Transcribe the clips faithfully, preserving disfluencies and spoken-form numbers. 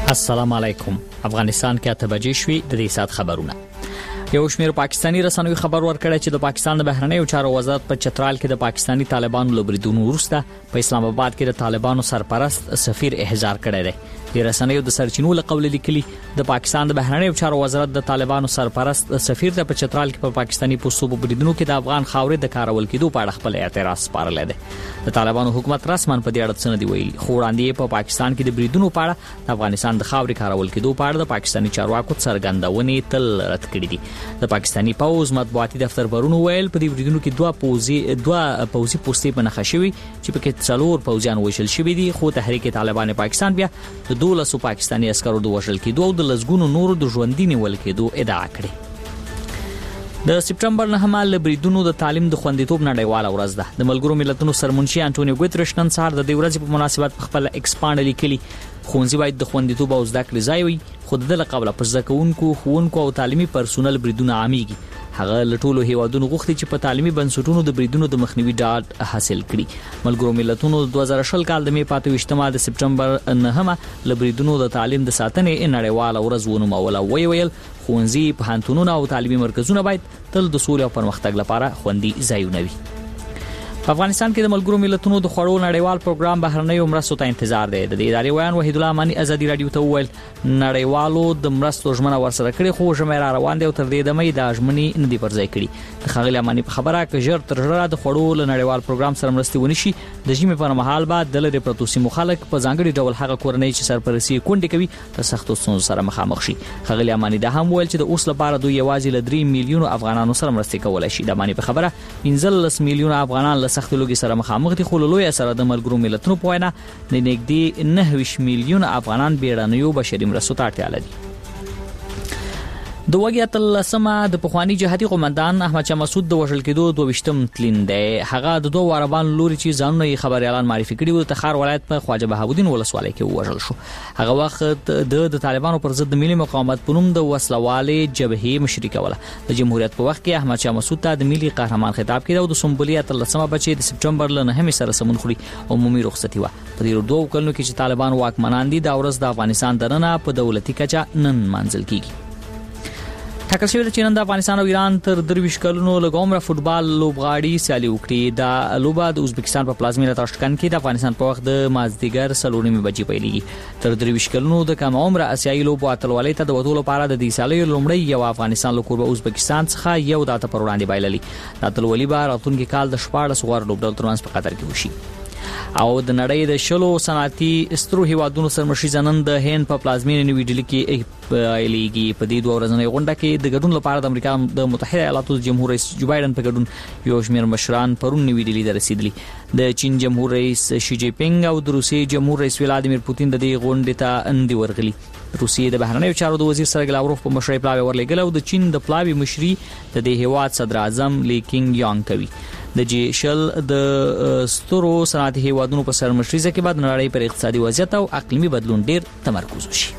السلام علیکم. افغانستان کې اته بجې شوې د دې سات خبرونه. یو شمېر پاکستانی رسنیو خبر ورکړی چې د پاکستان د بهرنیو چارو وزارت په چترال کې د پاکستانی طالبانو لبریدونو وروسته په اسلام آباد کې د طالبانو سرپرست سفیر احضار کړی دی. د رسنیو د سرچینو له قول لیکلي د پاکستان د بهرنیو چارو وزارت د طالبانو سرپرست سفیر د په چترال کې په پا پاکستانی پوسټو په بریدونو کې د افغان خاورې د کارول کېدو په اړه خپل اعتراض سپارلی دی. د طالبانو حکومت رسماً په دې اړه څه نه دی ویلي، خو وړاندې په پاکستان کې د بریدونو په اړه د افغانستان د خاورې کارول کېدو په اړه د پاکستانی چارواکو څرګندونې تل رد کړې دي. د پاکستانی پوز مطبوعاتي دفتر پرونو ویل په دې بریدونو کې دوه پوزي دوه پوزي پوسټې په نښه شوي چې پکې څلور پوزیان وژل شوي دي، خو تحریک طالبان پاکستان بیا د دولسو پاکستانی عسکرو د وژل کېدو او د لسګونو نورو د ژوندي نیول کېدو ادعا کړې. د سپټمبر نهمه لبریدونو د تعلیم د خوندیتوب نړیواله ورځ ده. د ملګرو ملتونو سرمنشي انټونیو ګوتریش نن سهار د دې ورځې په مناسبت خپل ایکسپانډ لیکلي ښوونځي باید د خوندیتوب او زده کړې ځای وي، خو د دې قبل پر زده کوونکو، ښوونکو او تعلیمي پرسونل بریدونه عاميږي. هغه له ټولو هیوادونو غوښتي چې په تعلیمي بنسټونو د بریدونو د مخنیوي ډاډ حاصل کړي. ملګرو ملتونو د دوه زره شل کال د می پاتې وشتمه د سپټمبر نهمه لبریدونو د تعلیم د ساتنې نړیواله ورځ ونوموله. وی ویل ښوونځي، پوهنتونونه او تعلیمي مرکزونه باید تل د سولې او پرمختګ لپاره خوندي ځایونه وي. په افغانستان کې د ملګرو ملتونو د خوړو نړیوال پروګرام بهرنیو مرستو ته انتظار دی. د دې ادارې ویان وحید الله امانی ازادي رادیو ته وویل نړیوالو د مرستو ژمنه ورسره کړې، خو ژمنه را روان دي او تر دې دمه د ژمنې نه دی پرځای کړي. د خغلی امانی په خبره کې ژر تر ژره د خوړو له نړیوال پروګرام سره مرستې ونشي، د ژمنې پر مهال بعد د لری پروتوسی مخالک په ځانګړي ډول هغه کورنۍ چې سرپرستی کونډې کوي د سختو ستونزو سره مخامخ شي. خغلی امانی دا هم ویل چې د اوس لپاره دوی یوازې له درې میلیونو افغانانو سره مرستې کولای شي. د امانی په خبره پنځلس میلیونه افغانان له سخت لوګي سره مخامخ مخ دي، خو لوی سره د ملګرو ملتونو په وینا نږدې نه ویشت میلیونه افغانان بیړنیو بشري مرستو ته اړتیا لري. د وګیا تلسمه د پخوانی جهادي قومندان احمد شاه مسعود د وژل کېدو دوه ویشتم تلین دی. هغه د دوه عربان لوري چې ځانونه یې خبر اعلان معرفي کړي وو، د تخار ولایت په خواجه بهاودین ولسوالۍ کې وژل شو. هغه وخت د د طالبانو پر ضد د ملي مقاومت په نوم د وسلوالې جبهې مشري کوله. د جمهوریت په وخت کې احمد شاه مسعود ته د ملي قهرمان خطاب کړي او د سمبولیا تلسمه بچي د سپټمبر ل نهمې سره سمون خوري عمومي رخصتي و. په دې دوه کلونو کې چې طالبان واکمنان دي دا ورځ د افغانستان دننه په دولتي کچه نن منځل کیږي. ټاکل شوی چې نن د افغانستان او ایران تر درویش کلونو لګومره فوتبال لوبغاړي سیالي وکړي. د لوبه د ازبکستان په پلازمینه تاشکند کې د افغانستان په وخت د مازدیګر څلورمې بجې پیلېږي. تر درویش کلونو د کم عمره اسیایي لوبو اتلولۍ ته د وټو لپاره د دې سالي لومړی یو افغانستان له کوربه ازبکستان څخه یو د اته پر وړاندې بایللي. د اتلولۍ به راتلونکي کال د شپاړس غوړ لوبډلو ترمنځ په قطر کې وشي. او د نړۍ د شلو صنعتي سترو هیوادونو سرمشي ځنن د هند په پلازمینه نیو ډیلی کې پیلېږي. په دې دوه ورځنۍ غونډه کې د ګډون لپاره د امریکا د متحده ایالاتو جمهور رئیس جو بایدن په ګډون یو شمېر مشران پرون نیو ډیلی ته رسیدلي. د چین جمهور رئیس شي جی پینګ او د روسیې جمهور رئیس ولادیمیر پوتین د دې غونډې ته اندي ورغلي. روسیې د بهرنیو چارو د وزیر سرګی لاوروف په مشرۍ پلاوی ورلېږل او د چین د پلاوی مشري د دې هیواد صدر اعظم لی کینګ یانګ کوي. د جی شل د سترو صنعتي هیوادونو په سرمشري کې بعد نړۍ پر اقتصادي وضعیت او اقلیمي بدلون ډیر تمرکز وشي.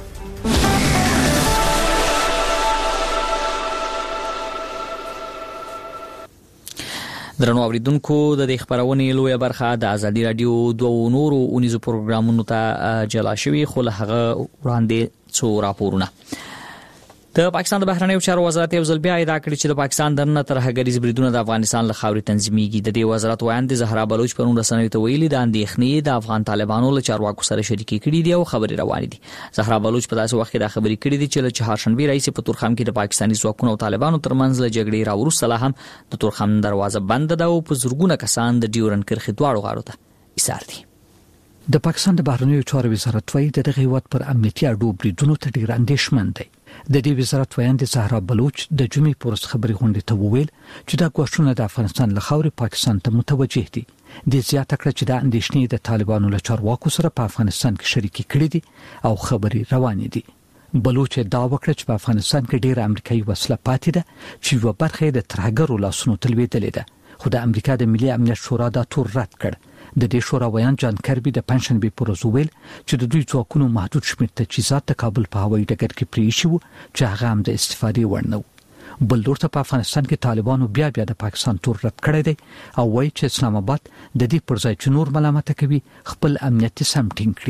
درنو اوریدونکو د دې خبرونې لویه برخه د ازادي رادیو دوه نورو اونیزو پروګرامونو ته جلا شوی، خو له هغه وړاندې څو راپورونه. د پاکستان د بهرنیو چارو وزارت یو ځل بیا ادعا کړې چې د پاکستان دننه ترهګریز بریدونه د افغانستان له خاورې تنظیمېږي. د دې وزارت ویاند زهرا بلوچ پرون رسنیو ته ویلي د اندېښنې د افغان طالبانو له چارواکو سره شریکې کړي دي او خبرې روانې دي. زهرا بلوچ په داسې وخت کې دا خبرې کړې دي چې له چهارشنبې راهیسې په تورخم کې د پاکستاني ځواکونو او طالبانو ترمنځ له جګړې راوروسته لا هم د تورخم دروازه بنده ده او په زرګونه کسان د ډیورن کرښې دواړو غاړو ته ایسار دي. د پاکستان د بهرنیو چارو وزارت وايي د دغه هیواد پر امنیتي اډو بریدونو ته ډیر اندېښمن دی. د دې وزارت ویاند زهرا بلوچ د جمعې پورس خبري غونډې ته وویل چې دا ګواښونه د افغانستان له خاورې پاکستان ته متوجه دي. د زیاته کړ چې د اندېښنې د طالبانو له چارواکو سره په افغانستان کې شریکي کړې دي او خبري روانې دي. بلوچ دا وکړه چې په افغانستان کې ډېر امریکایي وسله پاتې ده چې یو برخه د ترهګرو لاسونو تلویدلې ده، خو د امریکا د ملي امنیت شورا دا تور رد کړ. د دې شورا ویان جان کربي د پنځشنبه پر ورځ ویل چې د دوی ځواکونو محدود شمېر تجهیزات د کابل په هوایي ډګر کې پریښي وو چې هغه هم د استفادې وړ نه و. بل ورته په افغانستان کې طالبانو بیا بیا د پاکستان تور رد کړی دی او وایي چې اسلام آباد د دې پر ځای چې نور ملامت کوي خپل امنیتي سم ټینګ کړي.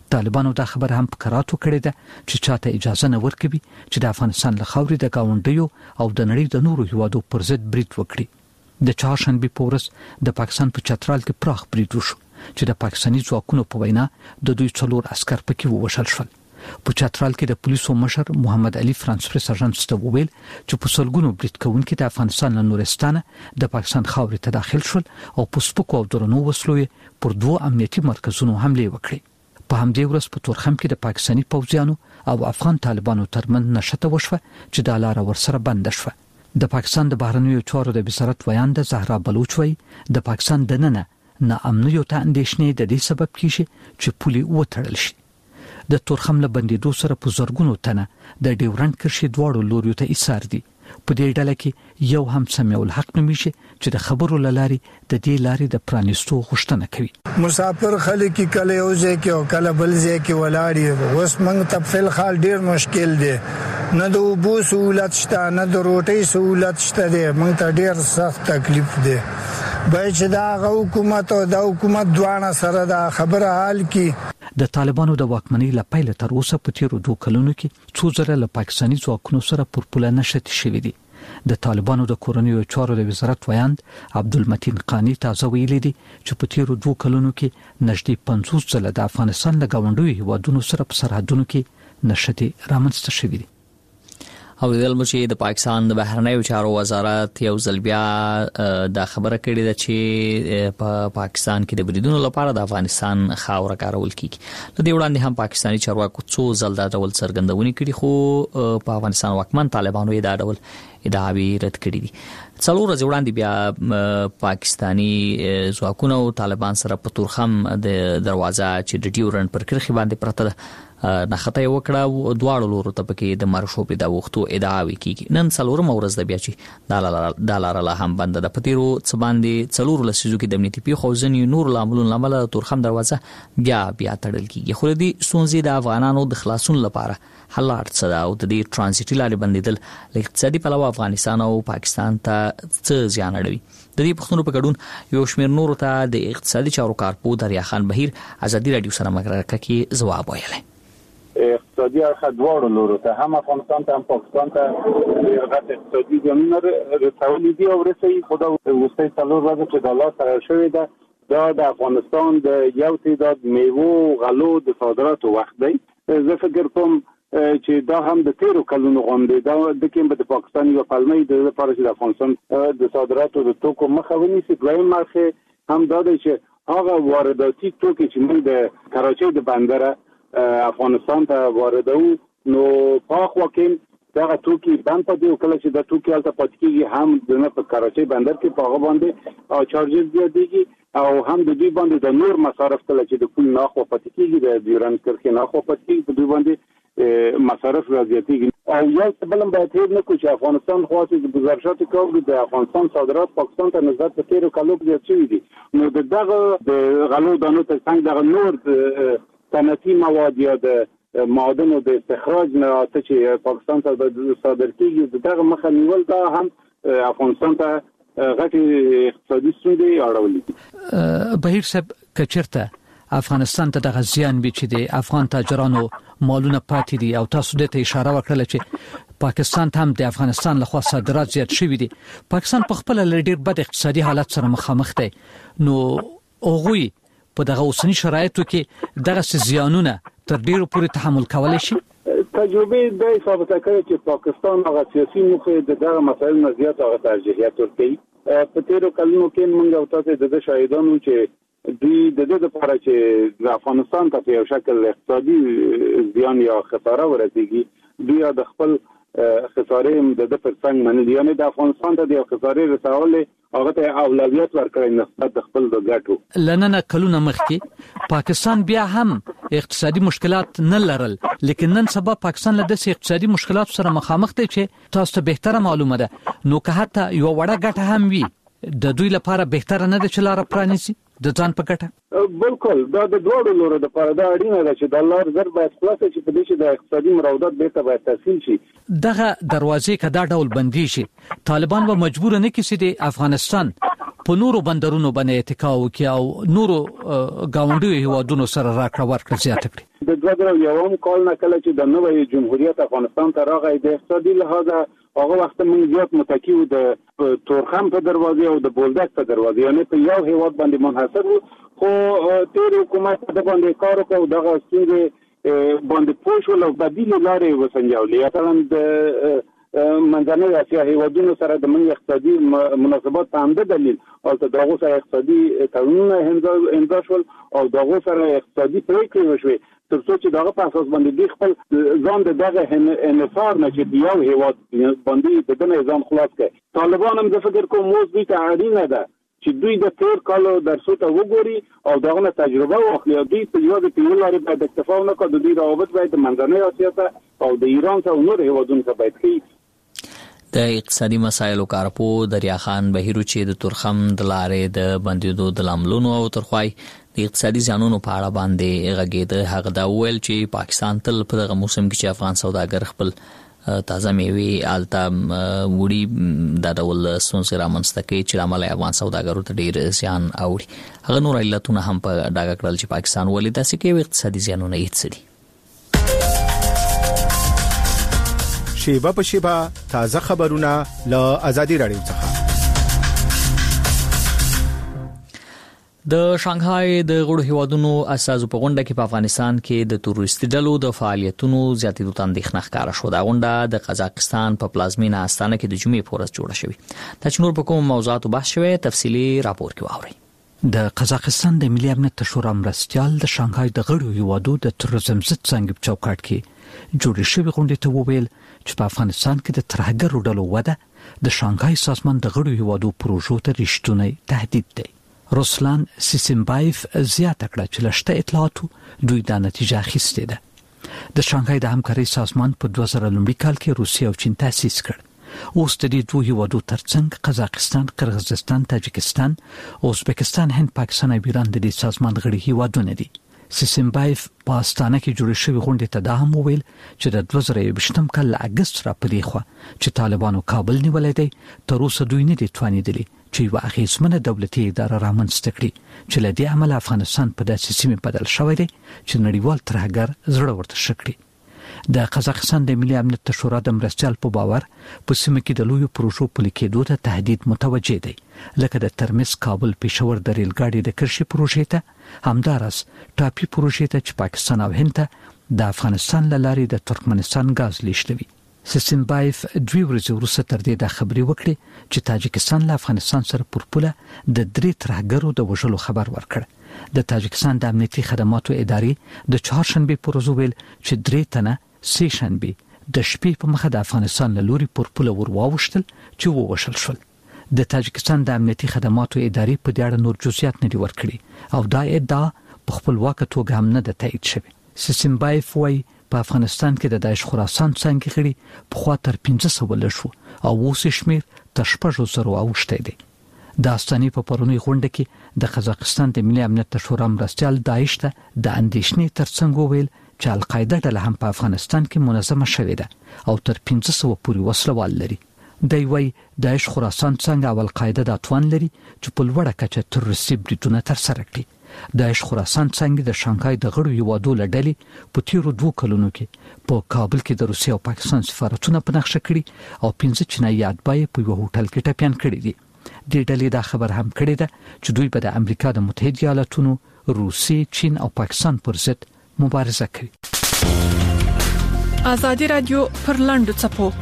طالبانو دا خبر هم پکراتو کړی ده چې چاته اجازه نه ورکوي چې د افغانستان له خاورې د گاونډیو او د نړۍ د نورو هیوادو پر ضد برید وکړي. د چهارشنبه په ورځ د پاکستان په چترال کې پراخ برید وشو چې د پاکستاني ځواکونو په وینا د دوی څلور عسكر پکې ووژل شول. په چترال کې د پولیسو مشر محمد علي فرانس پریس اژانس ته وویل چې په سلګونو برید کوونکي د افغانستان له نورستانه د پاکستان خاورې ته داخل شول او په سپکو او درنو وسلو پر دوه امنیتي مرکزونو حمله وکړې. په همدې ورځ په تورخم کې د پاکستاني پوځیانو او افغان طالبانو ترمن نشته وشوه چې د لار ورسره بند شوه. د پاکستان د بهرنیو چارو د وزارت ویاند زهرا بلوچ وایي د پاکستان دننه نه امنیت ته اندېښنې د دې سبب کیږي چې پولي وټړل شي. د تورخم له بندیدو سره په زرګونو تنه د ډیورنډ کرښې دواړو لوریو ته ایثار دي. په دې ډله کې یو هم سمیع الحق نومیږي چې د خبرو لاري د دې لاري د پرانیستو غوښتنه کوي. مسافر خلک کله اوځي کې او کله بل ځای کې ولاړی اوس موږ ته په حال ډیر مشکل دی. نه د اوبو سہولت شته نه د روټي سہولت شته دی. موږ ته ډیر سخت تکلیف دی. باید چې دا حکومت او د حکومت دوانه سره دا خبره حل کړي. د طالبانو د واکمنۍ لپاره تر اوسه په تیرو دوه کلونو کې څو ځله له پاکستاني ځواکونو سره پر پوله نشټ شوې دي. د طالبانو د کورنیو چارو د وزارت ویاند عبدالمتین قانی تازه ویلي دي چې په تیرو دوه کلونو کې نږدې پنځوس ځله د افغانستان له گاونډیو هیوادونو سره په سرحدونو کې نشټ رامنځته شوې دي. او د مشي د پاکستان د بهرنیو چارو وزارت یو ځل بیا د خبره کړې ده چې په پا پاکستان کې د بریدونو لپاره د افغانستان خاور کارول کیږي. لدې وړاندې هم پاکستاني چارواکو څو ځل دا ډول څرګندونې کړې خو په افغانستان واکمن طالبانو یې دا ډول ادعاوې رد کړې دي. څلور ورځې وړاندې بیا پاکستاني ځواکونو طالبان سره په تورخم د دروازه چې د ډیورنډ پر کرښې باندې پرته ده نخته یو کړه دواړو لورو ته پکې د مرشو په د وختو ادعاوې کیږي. نن څلورم ورځ د بیا چې د لار له هم بند د پتیرو څ باندې څلور لسیزو کې د امنیتي پیښو ځنی نور لاملون لامل تورخم دروازه بیا بیا تړل کیږي. خو دې سونزي د افغانانو د خلاصون لپاره حالات صدا او د دې ترانزیټي لارې بندیدل له اقتصادي پلوه افغانستان او پاکستان ته څه زیان اړوي. د دې پښتنو په ګډون یو شمېر نور ته د اقتصادي چارو کارپو دریا خان بهیر ازادي رادیو سره مګرکه کې ځواب ویلی. اقتصادي اړخ دواړو لورو ته هم افغانستان ته هم پاکستان ته غټ اقتصادي زمینه رسولي دي او رسوي. خو دا وروستۍ څلور ورځې چې د الله سره شوې ده دا د افغانستان د یو تعداد میوو غلو د صادراتو وخت دی. زه فکر کوم چې دا هم د تیرو کلونو غونډې دا د کوم د پاکستان یو پلمې د لپاره چې د افغانستان د صادراتو د توکو مخه ونیسي. دویم مرخه هم دا دی چې هغه وارداتي توکي چې موږ د کراچۍ د بندره افغانستان ته واردو نو پاک وکیم دا توکي بند پدې او کله چې د توکي الته پاتې کیږي هم د په کراچۍ بندر کې پاغه باندې او چارجز زیاتېږي او هم د دې باندې د نور مصارف کله چې د پول ناخو پاتې کیږي د ډیورنډ کرښې ناخو پاتې کیږي په دې باندې مصارف زیاتېږي. او یو بلم باید هیر نکو چې افغانستان خواستي د گزارشات کوي د افغانستان صادرات پاکستان ته نسبت په تیرو کلو کې زیات شوي دي. نو دغه د غلو دانو ته څنګه دغه نور صنعتي مواد یا د معادنو د استخراج نه چې پاکستان ته صادر کیږي دغه مخه نیول دا هم افغانستان ته غټي اقتصادي ستونزې اړولې. بهیر صاحب کچرته افغانستان ته د غزيان به چې د افغان تاجرانو مالونه پاتې دي او تاسو دې ته اشاره وکړه چې پاکستان ته هم د افغانستان لخوا صادرات زیات شوي دي. پاکستان په خپل لړ بد اقتصادي حالت سره مخامخ دی. نو اوغوي په دغه اوسنی شرایطو کې دغه زیانونه تر ډیرو پورې تحمل کولای شي. تجربه د ثابته کوي چې پاکستان هغه سیاسي موخه د دغه مسایل نه زیات هغه ترجیحات ورکوي. په تیرو کلونو کې موږ او تاسو د شاهدانو چې دوی د دې لپاره چې د افغانستان ته یو شکل اقتصادي زیان یا خساره ورسیږي دوی د خپل خساره د د پرڅنګ منل یعنی د افغانستان ته د خساره رسول هغه ته اولویت ورکړي نسبت د خپل د ګټو. لننه کلونه مخکې پاکستان بیا هم اقتصادي مشکلات نه لرل لیکن نن سبا پاکستان له داسې اقتصادي مشکلات سره مخامخ دی چې تاسو ته بهتره معلومه ده. نو که حتی یو وړه ګټه هم وي د دوی لپاره بهتره نه ده چې لار پرانیسي د ځان په ګټه. بالکل دا د دوړو لورو د لپاره دا اړینه ده چې د الله زر باید خلاص شي په دې چې د اقتصادي مراودات به باید تحصیل شي. دغه دروازې کدا ډول بندي شي طالبان به مجبور نه کیسي د افغانستان په نورو بندرونو باندې اتکا وکړي او نورو گاونډیو هیوادونو سره راکړه ورکړه زیاته کړي. د دوه زره یوم کال نه کله چې د نوې جمهوریت افغانستان ته راغی د اقتصادي لحاظ هغه وخت موږ زیات متکی وو د تورخم په دروازه او د بولدک په دروازه، یعنی په یو هیواد باندې منحصر وو. خو تیر حکومت د باندې کار وکړ دغه ستونزې باندې پوه شول او بدیل لارې وسنجولې. مثلا د منځنۍ اسیا هیوادونو سره د من اقتصادي مناسبات په همده دلیل او دغه سره اقتصادي تړونونه امضا شول او دغه سره اقتصادي پریکړې وشوې تر څو چې دغه په اساس باندې دوی خپل ځان د دغه انحصار نه چې یو هیواد باندې د دغه ځان خلاص کړي. طالبان هم د فکر کوم موږ دوی ته اړینه ده چې دوی د تیر کالو درسو ته وګوري او دغه نه تجربه واخلي او دوی په یو د پیل لري باید اکتفا نه کوي. دوی روابط باید د منځنۍ اسیا ته او د ایران سره نور هیوادونو ته باید کوي. د اقتصادي مسایلو کارپو دریا خان بهیرو چې د تورخم د لارې د بندیدو د لاملونو او ترخوای د اقتصادي ځانونو په اړه باندې غږېده. هغه دا ویل چې پاکستان تل په دغه موسم کې چې افغان سوداګر خپل تازه میوې آلته وړي د ډول ستونزې رامنځته کوي چې عمل افغان سوداګرو ته ډېر زیان اوړي. هغه نور علتونه هم په ډاګه کړل چې پاکستان ولې داسې کوي اقتصادي زیانونه یې څه دي. شیبه په شیبه تازه خبرونه له آزادي رادیو څخه. د شانګهای د غړو هیوادونو اساسو په غونډه کې په افغانستان کې د تروریستي ډلو د فعالیتونو زیاتېدو ته اندېښنه ښکاره شوه. دا غونډه د قزاقستان په پلازمینه استانه کې د جمعې په ورځ جوړه شوې. دا چې نور په کوم موضوعاتو بحث شوی تفصیلي راپور کې واورئ. د قزاقستان د ملي امنیت شورا مرستیال د شانګهای د غړو هیوادو د تروریزم ضد څنګه په چوکاټ کې جوړې شوې غونډې ته وویل چې په افغانستان کې د ترهګرو ډلو وده د شانګهای سازمان د غړو هیوادو پروژو ته رښتونی تهدید دی. روسلان سیسمبایف زیاته کړه چې لشته اطلاعاتو دوی دا نتیجه اخیستې ده. د شانګهای د همکارۍ سازمان په دوه زره لومړي کال کې روسیه او چین تاسیس کړ. اوس د دې دوه هیوادو ترڅنګ قزاقستان، قرغیزستان، تاجکستان، ازبکستان، هند، پاکستان او ایران د دې سازمان غړي هیوادونه دي. سیسمبایف په استانه کې جوړ شوی غونډه ته دا هم وویل چې د دوه زره یوویشتم کال اگست را پدې خو چې طالبانو کابل نیولې دی تر اوسه دوی نه دي توانیدلي چې یو اخیسمنه دولتي اداره رامنځته کړي چې له دې عمل افغانستان په داسې سیمه بدل شوی دی چې نړیوال ترهګر زړه ورته شکړي. د قزاقستان د ملي امنیت شورا د مرستیال په باور په سیمه کې د لویو پروژو په لیکېدو ته تهدید متوجه دی، لکه د ترمز کابل پېښور د ریل ګاډي د کرشي پروژې ته، همدارس ټاپي پروژې ته چې پاکستان او هند ته د افغانستان له لارې د ترکمنستان غاز لیږدوي. سیسمبایف دوی ورځې وروسته تر دې د خبري وکړي چې تاجکستان له افغانستان سره پر پوله د درې ترهګرو د وژلو خبر ورکړ. د تاجکستان د امنیتي خدماتو ادارې د چهارشنبه پر ورځ ویل چې درې تنه سه شنبه د شپې په مخه د افغانستان له لوري پر پوله ورواوښتل چې ووشل شول. د تاجکستان د امنیتي خدماتو ادارې په دې اړه نور جزئیات نه دي ورکړي او دا ادعا په خپلواکه توګه هم نه ده تایید شوې. سیسمبایف وايي په افغانستان کې د داعش خراسان څنګه غړي په خوا تر پنځه سوه لشو او اوس شمیر تر شپږ زره اوښته دي. د استانې په پرونی غونډه کې د قزاقستان د ملي امنیت شورا مرستیال داعش ته د اندېښنې ترڅنګ وویل چې القاعده ډله هم په افغانستان کې منظمه شوې ده او تر پنځه سوه پورې وسلوال لري. دوی وايي داعش خراسان څنګه او القاعده د توان لري چې په لوړه کچه تروریستي بریدونه ترسره کړي. داعش خراسان څنګه د شانګهای د غړو هیوادو له ډلې په تیرو دوه کلونو کې په کابل کې د روسیې او پاکستان سفارتونه په نقشه کړي او پنځه چینایي اتباع په یو هوټل کې ټپيان کړي دي. د ډلې دا خبر هم کړی ده چې دوی به د امریکا د متحده ایالاتونو، روسیې، چین او پاکستان پر ضد مبارزه کوي. آزادي رادیو پر لاندو چپو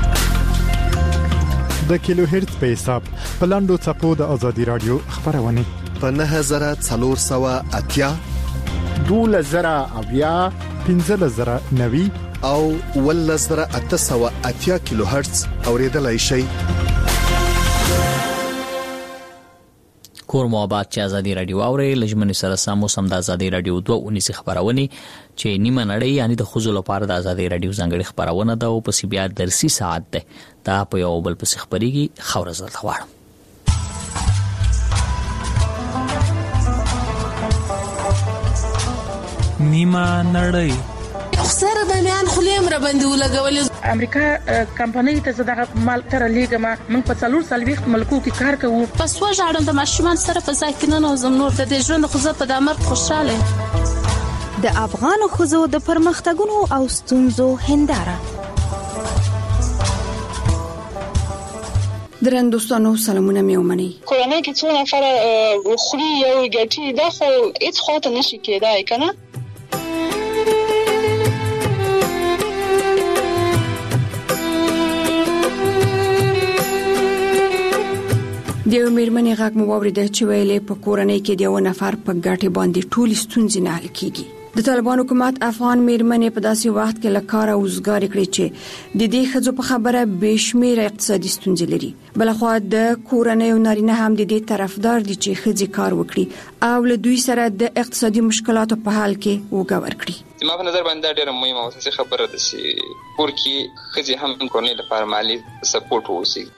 د کیلو هرتز په حساب په لاندو چپو د آزادي رادیو خبرونه په نه زره څلور سوه اتیا دوله زره اویا پنځه زره نوي او ول زره اته سوه اتیا کیلو هرتز اوریدلای شي. کور موابات چې آزادي رادیو اوري لجمن سره سمو سم د آزادي رادیو دوه اونیس خبرونه چې نیمه نړۍ یعنی د خوځو لپاره د آزادي رادیو ځنګړي خبرونه ده او په بیا درسي ساعت ده دا په یو بل په خبريږي خبر زړه غواړم. نیمه نړۍ سره د میان خلیم را باندې ولګول. امریکا کمپنۍ ته زداغه مال تر لیګما موږ په څلور سلويخت ملکو کې کار کوو. پس وژاړم د ماشومان سره په ځای کې نه نو زم نور د ژوند خو زه په دمر خوشاله. د افغان ښځو د پرمختګونو او ستونزو هنداره. درن دوستانو سلامونه مې ومني. کورنۍ کې څو نفر خوري یو ګټي دا خو هیڅ خاطر نشي کېدای کنه. دیو میرمنې غږ مو واورېده چې ویلې په کورنۍ کې دیو نفر په ګټه باندې ټول ستونزې نه حل کیږي. د طالبان حکومت افغان میرمنې په داسې وخت کې لکاره وزګار کړي چې د دې خځو په خبره بشمیر اقتصادي ستونزې لري. بلخو د کورنۍ او نارینه هم د دې طرفدار دي چې خځې کار وکړي او له دوی سره د اقتصادي مشکلاتو په حل کې وګور کړي. زما په نظر باندې ډېره مهمه او اساسي خبره ده چې کور کې خځې هم کورنۍ لپاره مالي سپورټ ووسي.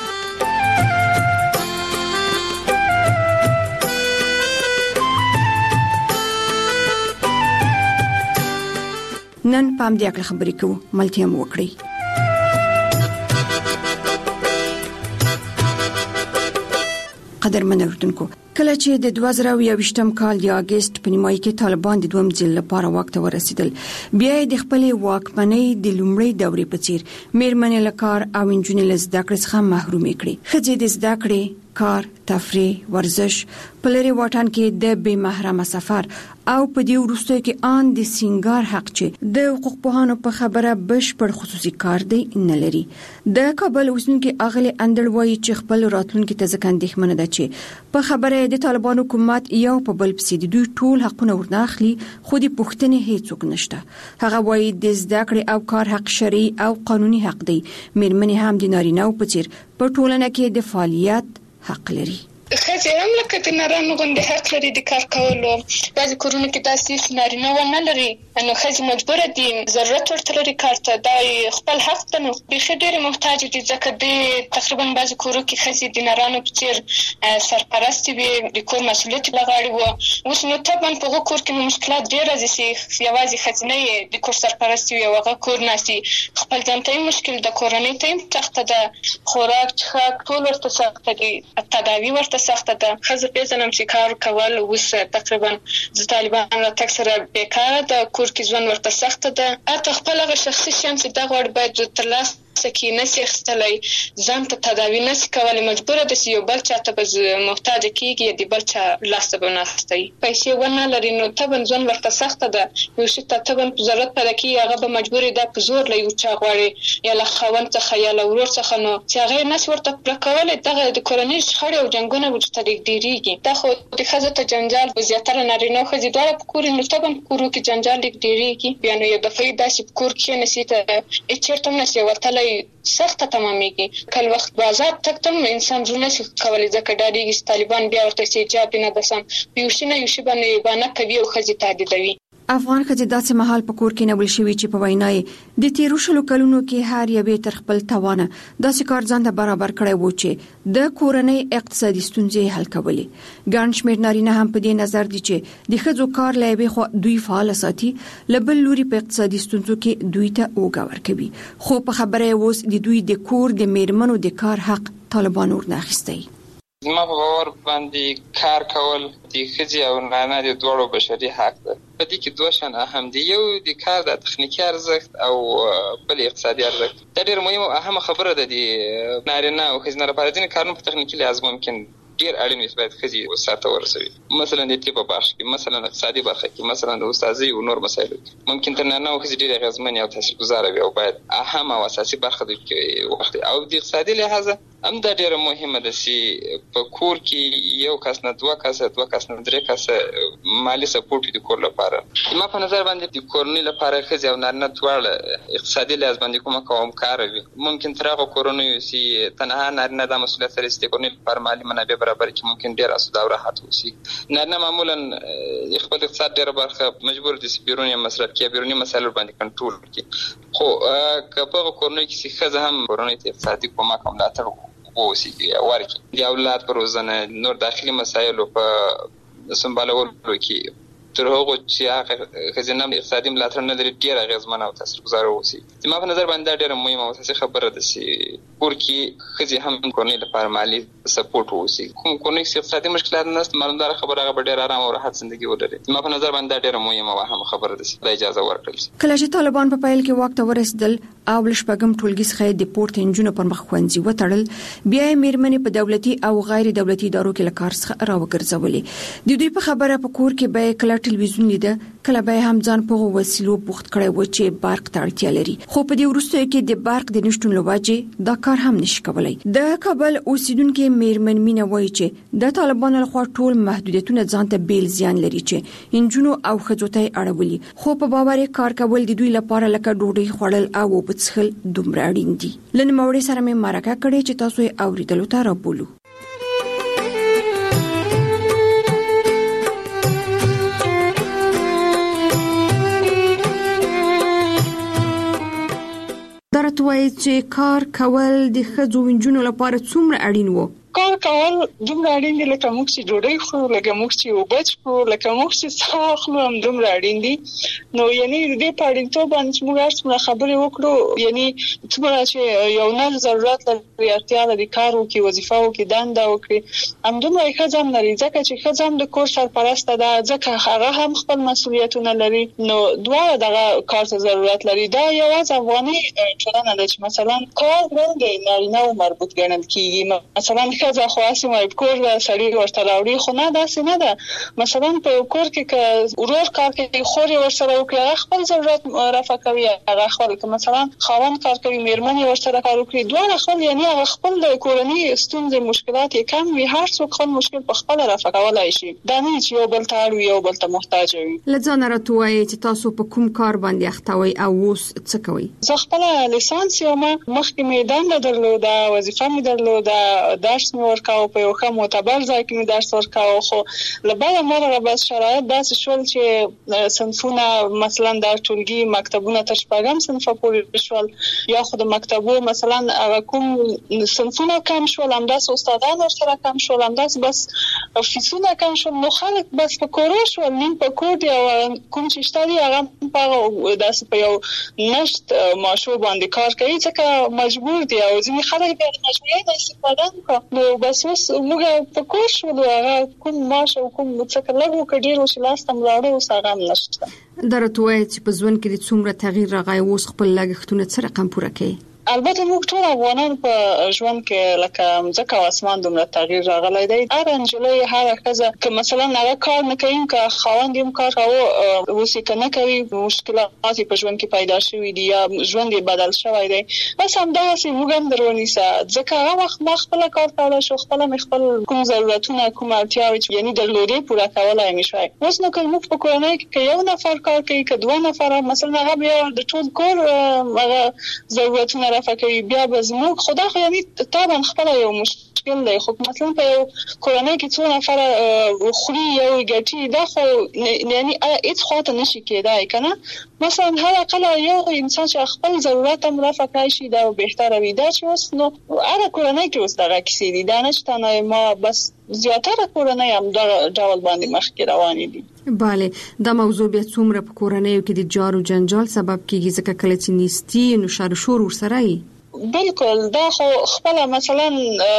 نن پام دې اکل خبرې کوو ملتیا مو وکړي. قدرمن اوردونکو کله چې د دوه زره یوویشتم کال د اگست په نیمایي کې طالبان د دویم ځل لپاره واک ته ورسېدل، بیا د خپل واکمنۍ د لومړۍ دورې په څیر میرمنې له کار او انجونې له زده کړې څخه محرومې کړې. ښځې د زده کړې، کار، تفریح، ورزش، په لري واټن کې د بې محرمه سفر او په دې وروستیو کې آن د سینګار حق چې د حقوق پوهانو په خبره بشپړ خصوصي کار دی نه لري. د کابل اوسیدونکو اغلی اندړ وایي چې خپل راتلونکي ته ځکه اندېښمنه ده چې په خبره د طالبان حکومت یو په بل پسې د دوی ټول حقونه ورناخلي، خو د پوښتنې هیڅوک نشته. هغه وایي د زده کړې او کار حق شرعي او قانوني حق دی. میرمنې هم د نارینه‌و په څیر په ټولنه کې د فعالیت حق لري. خځې هم لکه د نارینه غوندې حق لري د کار کولو. بعضې کورونو کې داسې نارینه ونه لري نو ښځې مجبوره دي ضرورت ورته لري کار ته، دا خپل حق ده. نو بیخي ډېرې محتاج دي ځکه د تقریبا بعضې کورو کې ښځې د نارینو په څېر سرپرستې وي، د کور مسؤلیت له غاړې وه. اوس نو طبعا په هغو کور کې نو مشکلات ډېر راځي چې یوازې ښځینه یې د کور سرپرستې وي او هغه کور ناستي. خپل ځان ته یې مشکل ده، کورنۍ ته یې سخته ده، خوراک څښاک ټول ورته سخته دي، تداوي ورته سخته ده. ښځه پېژنم چې کار کول اوس تقریبا د طالبان راتګ سره بیکاره ده، کور کې ژوند ورته سخته ده. حتی خپل هغه شخصي شیان چې دغه غواړي باید ترلاسه کې نشي اخیستلی، ځان ته تداوي نشي کولی، مجبوره ده چې یو بل چا ته به محتاجه کېږي یا د بل چا لاس ته به ناستوي. پیسې ونه لري نو طبعا ژوند ورته سخته ده. یو شي ته طبعا ضرورت پیدا کېږي، هغه به مجبورې ده په زور له یو چا غواړي یا له خاوند څخه یا له ورور څخه، نو چې هغه یې نشي ورته پوره کولی. دغه د کورنۍ شخړې او جنګونه ورته ډېرېږي. دا خو د ښځو ته جنجال په زیاتره نارینه او ښځې دواړه په کور نو طبعا په کورو کې جنجال ډېرېږي. بیا نو یو دفعې داسې په کور کښېنسي ته هېڅ چېرته هم نشي وتلی، سخته تمامېږي. کله وخت بازار تګ ته هم انسان زړه نشي کولی ځکه ډارېږي چې طالبان بیا ورته چې حجاب نه ده سم، په یو شي نه یو شي باندې بانه کوي او ښځې تهدیدوي. افغان ښځې داسې مهال په کور کې نیول شوي چې په وینا یې د تیرو شلو کلونو کې هر یوې تر خپل توانه داسې کار ځان ته برابر کړی و چې د کورنۍ اقتصادي ستونزې حل کولې. ګڼ شمېر نارینه هم په دې نظر دي چې د ښځو کار له یوې خوا دوی فعاله ساتي، له بل لوري په اقتصادي ستونزو کې دوی ته اوږه ورکوي. خو په خبره یې اوس د دوی د کور د میرمنو د کار حق طالبان ورناخیستی. زما په باور باندې کار کول د ښځې او نارینه د دواړو بشري حق ده. په دې کې دوه شیان اهم دي، یو د کار د تخنیکي ارزښت او بل اقتصادي ارزښت. دا ډېر مهمه او اهمه خبره ده د نارینه او ښځینه لپاره. ځینې کارونه په تخنیکي لحاظ ممکن ډېر اړین وي باید ښځې سرته ورسوي، مثلا د طب په برخه کې، مثلا اقتصادي برخه کې، مثلا د استاذۍ او نور مسایلو کې ممکن تر نارینه او ښځې ډېرې اغېزمنې او تاثیرګذاره وي او باید اهمه او اساسي برخه دوی کې وخت. او د اقتصادي لحاظه هم دا ډېره مهمه ده چې په کور کې یو کس نه دوه کسه دوه کس نه درې کسه مالي سپورټ وي د کور لپاره. زما په نظر باندې د کورنۍ لپاره ښځې او نارینه دواړه اقتصادي لحاظ باندې کومه کومکاره وي. ممکن تر هغو کورنیو چې تنها نارینه دا مسؤلیت لري چې د کورنۍ لپاره مالي منابع برابر کړي، ممکن ډېر اسوده او راحت اوسي. نارینه معمولا خپل اقتصاد ډېره برخه مجبور دي چې بیروني مصرف کړي، بیروني مسایلو باندې کنټرول کړي. خو که په هغو کورنیو کې چې ښځه هم کورنۍ ته اقتصادي کومک او ملاتړ ووسیږي ورکړي، د اولاد په روزنه، نور داخلي مسایلو په سمبالولو کې تر هغه چې هغه خزینه اقتصادي ملاتړ نه لري ډیر اغیزمن او تاثیرګذار اوسي. زما په نظر باندې ډیره مهمه او اساسي خبره ده چې کور کې خزي هم کورنۍ لپاره مالي سپورټ اوسي. کوم کورنۍ چې اقتصادي مشکلات نه معلومدار خبره هغه ډیر آرام او راحت ژوندۍ ولري. زما په نظر باندې ډیره مهمه او هم خبره ده چې اجازه ورکړل شي. کله چې طالبان په پایل کې وخت ورسېدل او لشپږم ټولګي څخه د پورت انجونو پر مخ خوندي وټړل، بیا میرمنې په دولتي او غیر دولتي ادارو کې لکار څخه راوګرځولې. د دوی په خبره په کور کې به کله ټلویزیون لیده، کله به هم ځان په وسیلو بوخت کړي و چې برق ته اړتیا لري. خو په دې وروسته کې د برق د نشټون لوجه دا کار هم نشي کولای. د کابل اوسیدونکو میرمن مینه وایي چې د طالبانو لخوا ټول محدودیتونه ځان ته بیل زیان لري چې انجونو او خځوتای اړولي. خو په باور کار کول د دوی لپاره لکه ډوډۍ خوړل او وبڅخل دومره اړین دي. لن موري سره مې مرکه کړې چې تاسو یې اوریدلو ته راپولو. درته وایي چې کار کول د ښځو وینجونو لپاره څومره اړین وو. کار کول دومره اړین دي لکه موږ چې ډوډۍ خورو، لکه موږ چې اوبه څښو، لکه موږ چې څښاک خورو، هم دومره اړین دي. نو یعنی د دې په اړینتوب باندې چې موږ هر څومره خبرې وکړو، یعنی څومره چې یو نه ضرورت لري اړتیا لري کار وکړي، وظیفه وکړي، دنده وکړي، همدومره یې ښځه هم لري. ځکه چې ښځه هم د کور سرپرسته ده، ځکه هغه هم خپل مسؤلیتونه لري. نو دواړه دغه کار ته ضرورت لري. دا یوازې افغاني ټولنه ده چې مثلا کار باندې نارینه او مربوط ګڼل کیږي. مثلا ښځه خاصه مې کور د سړي ورته راوړي، خو نه داسې نه ده. مثلا په کور کې که ورور کار کوي، خور ورسره وکړي، خپل ضرورت رفع کوي، هغه خپل که مثلا خاوند کار کوي، میرمن ورسره کار وکړي، دوه خپل یعنی هغه خپل د کورنۍ ستونزې مشکلات یې کم وي، هر څوک خپل مشکل په خپل رفع کولای شي. دا نه چې یو بل ته اړ وي، یو بل ته محتاج وي. لځان راتوي چې تاسو په کوم کار باندې اختوي او اوس څه کوي؟ زه خپل لیسانس یم، مخکې مې دنده درلوده، وظیفه مې درلوده، درس مې ورکاو، په یو ښه معتبر ځای کې مې درس ورکاو. خو له بده مرغه بس شرایط داسې شول چې صنفونه مثلا د ټولګي مکتبونه تر شپږم صنفه پورې شول، یا خو د مکتبو مثلا هغه کوم صنفونه کم شول، همداسې استادان ورسره کم شول، همداسې بس فیسونه کم شول. نو خلک بس په کورو شول، نیم په کور دي او کوم چې شته دي هغه په داسې په یو نشت ماشو باندې کار کوي، ځکه مجبور دي او ځینې خلک بیا د مجبوریت استفاده کوي. نو بس اوس موږ په کور شولو، هغه کوم ماش او کوم څه لګو کډیر او شلاست هم راړو اوس هغه هم نشته. درته وایي چې په ژوند کې د څومره تغییر راغی، اوس خپل لګښتونه څه رقم پوره کوي؟ البته موږ ټول افغانان په ژوند کې لکه ځکه او اسمان دومره تغییر راغلی دی. هر انجلۍ هر ښځه که مثلا هغه کار نه کوي، که خاوند یې کار کوي اوس یې نه کوي، مشکلات په ژوند کې پیدا شوي دي یا ژوند یې بدل شوی دی، بس همداسې موږ هم درونیسه. ځکه هغه وخت ما خپل کار کولی شو، خپل مې خپل کوم ضرورتونه کوم اړتیاوې یعنی درلودې پوره کولای مې شوی. اوس نو که موږ په کورنۍ کې که یو نفر کار کوي، که دوه نفر مثلا هغه بیا د ټول کور هغه ضرورتونه رفع کوي، بیا به زموږ خدا خو یعنی طبعا خپل یو مشکل دی. خو مثلا په یو کورنۍ کې څو نفر خوري یو ګټي، دا خو یعنی هیڅ خاطر نشي کېدای کنه. مثلا هر اقل یو انسان چې خپل ضرورت هم رفع کوي شي، دا بهتره وي. دا چې اوس نو هر کورنۍ کې اوس دغه کیسې دي، دا نه چې تنه ما بس زیاتره کورنۍ هم دا ډول باندې مخکې روانې دي. بله، دا موضوع بیا څومره په کورنۍ کې د جار او جنجال سبب کیږي، ځکه کله چې نیستی نو شر شور ورسره وي. بالکل، دا خو خپل مثلا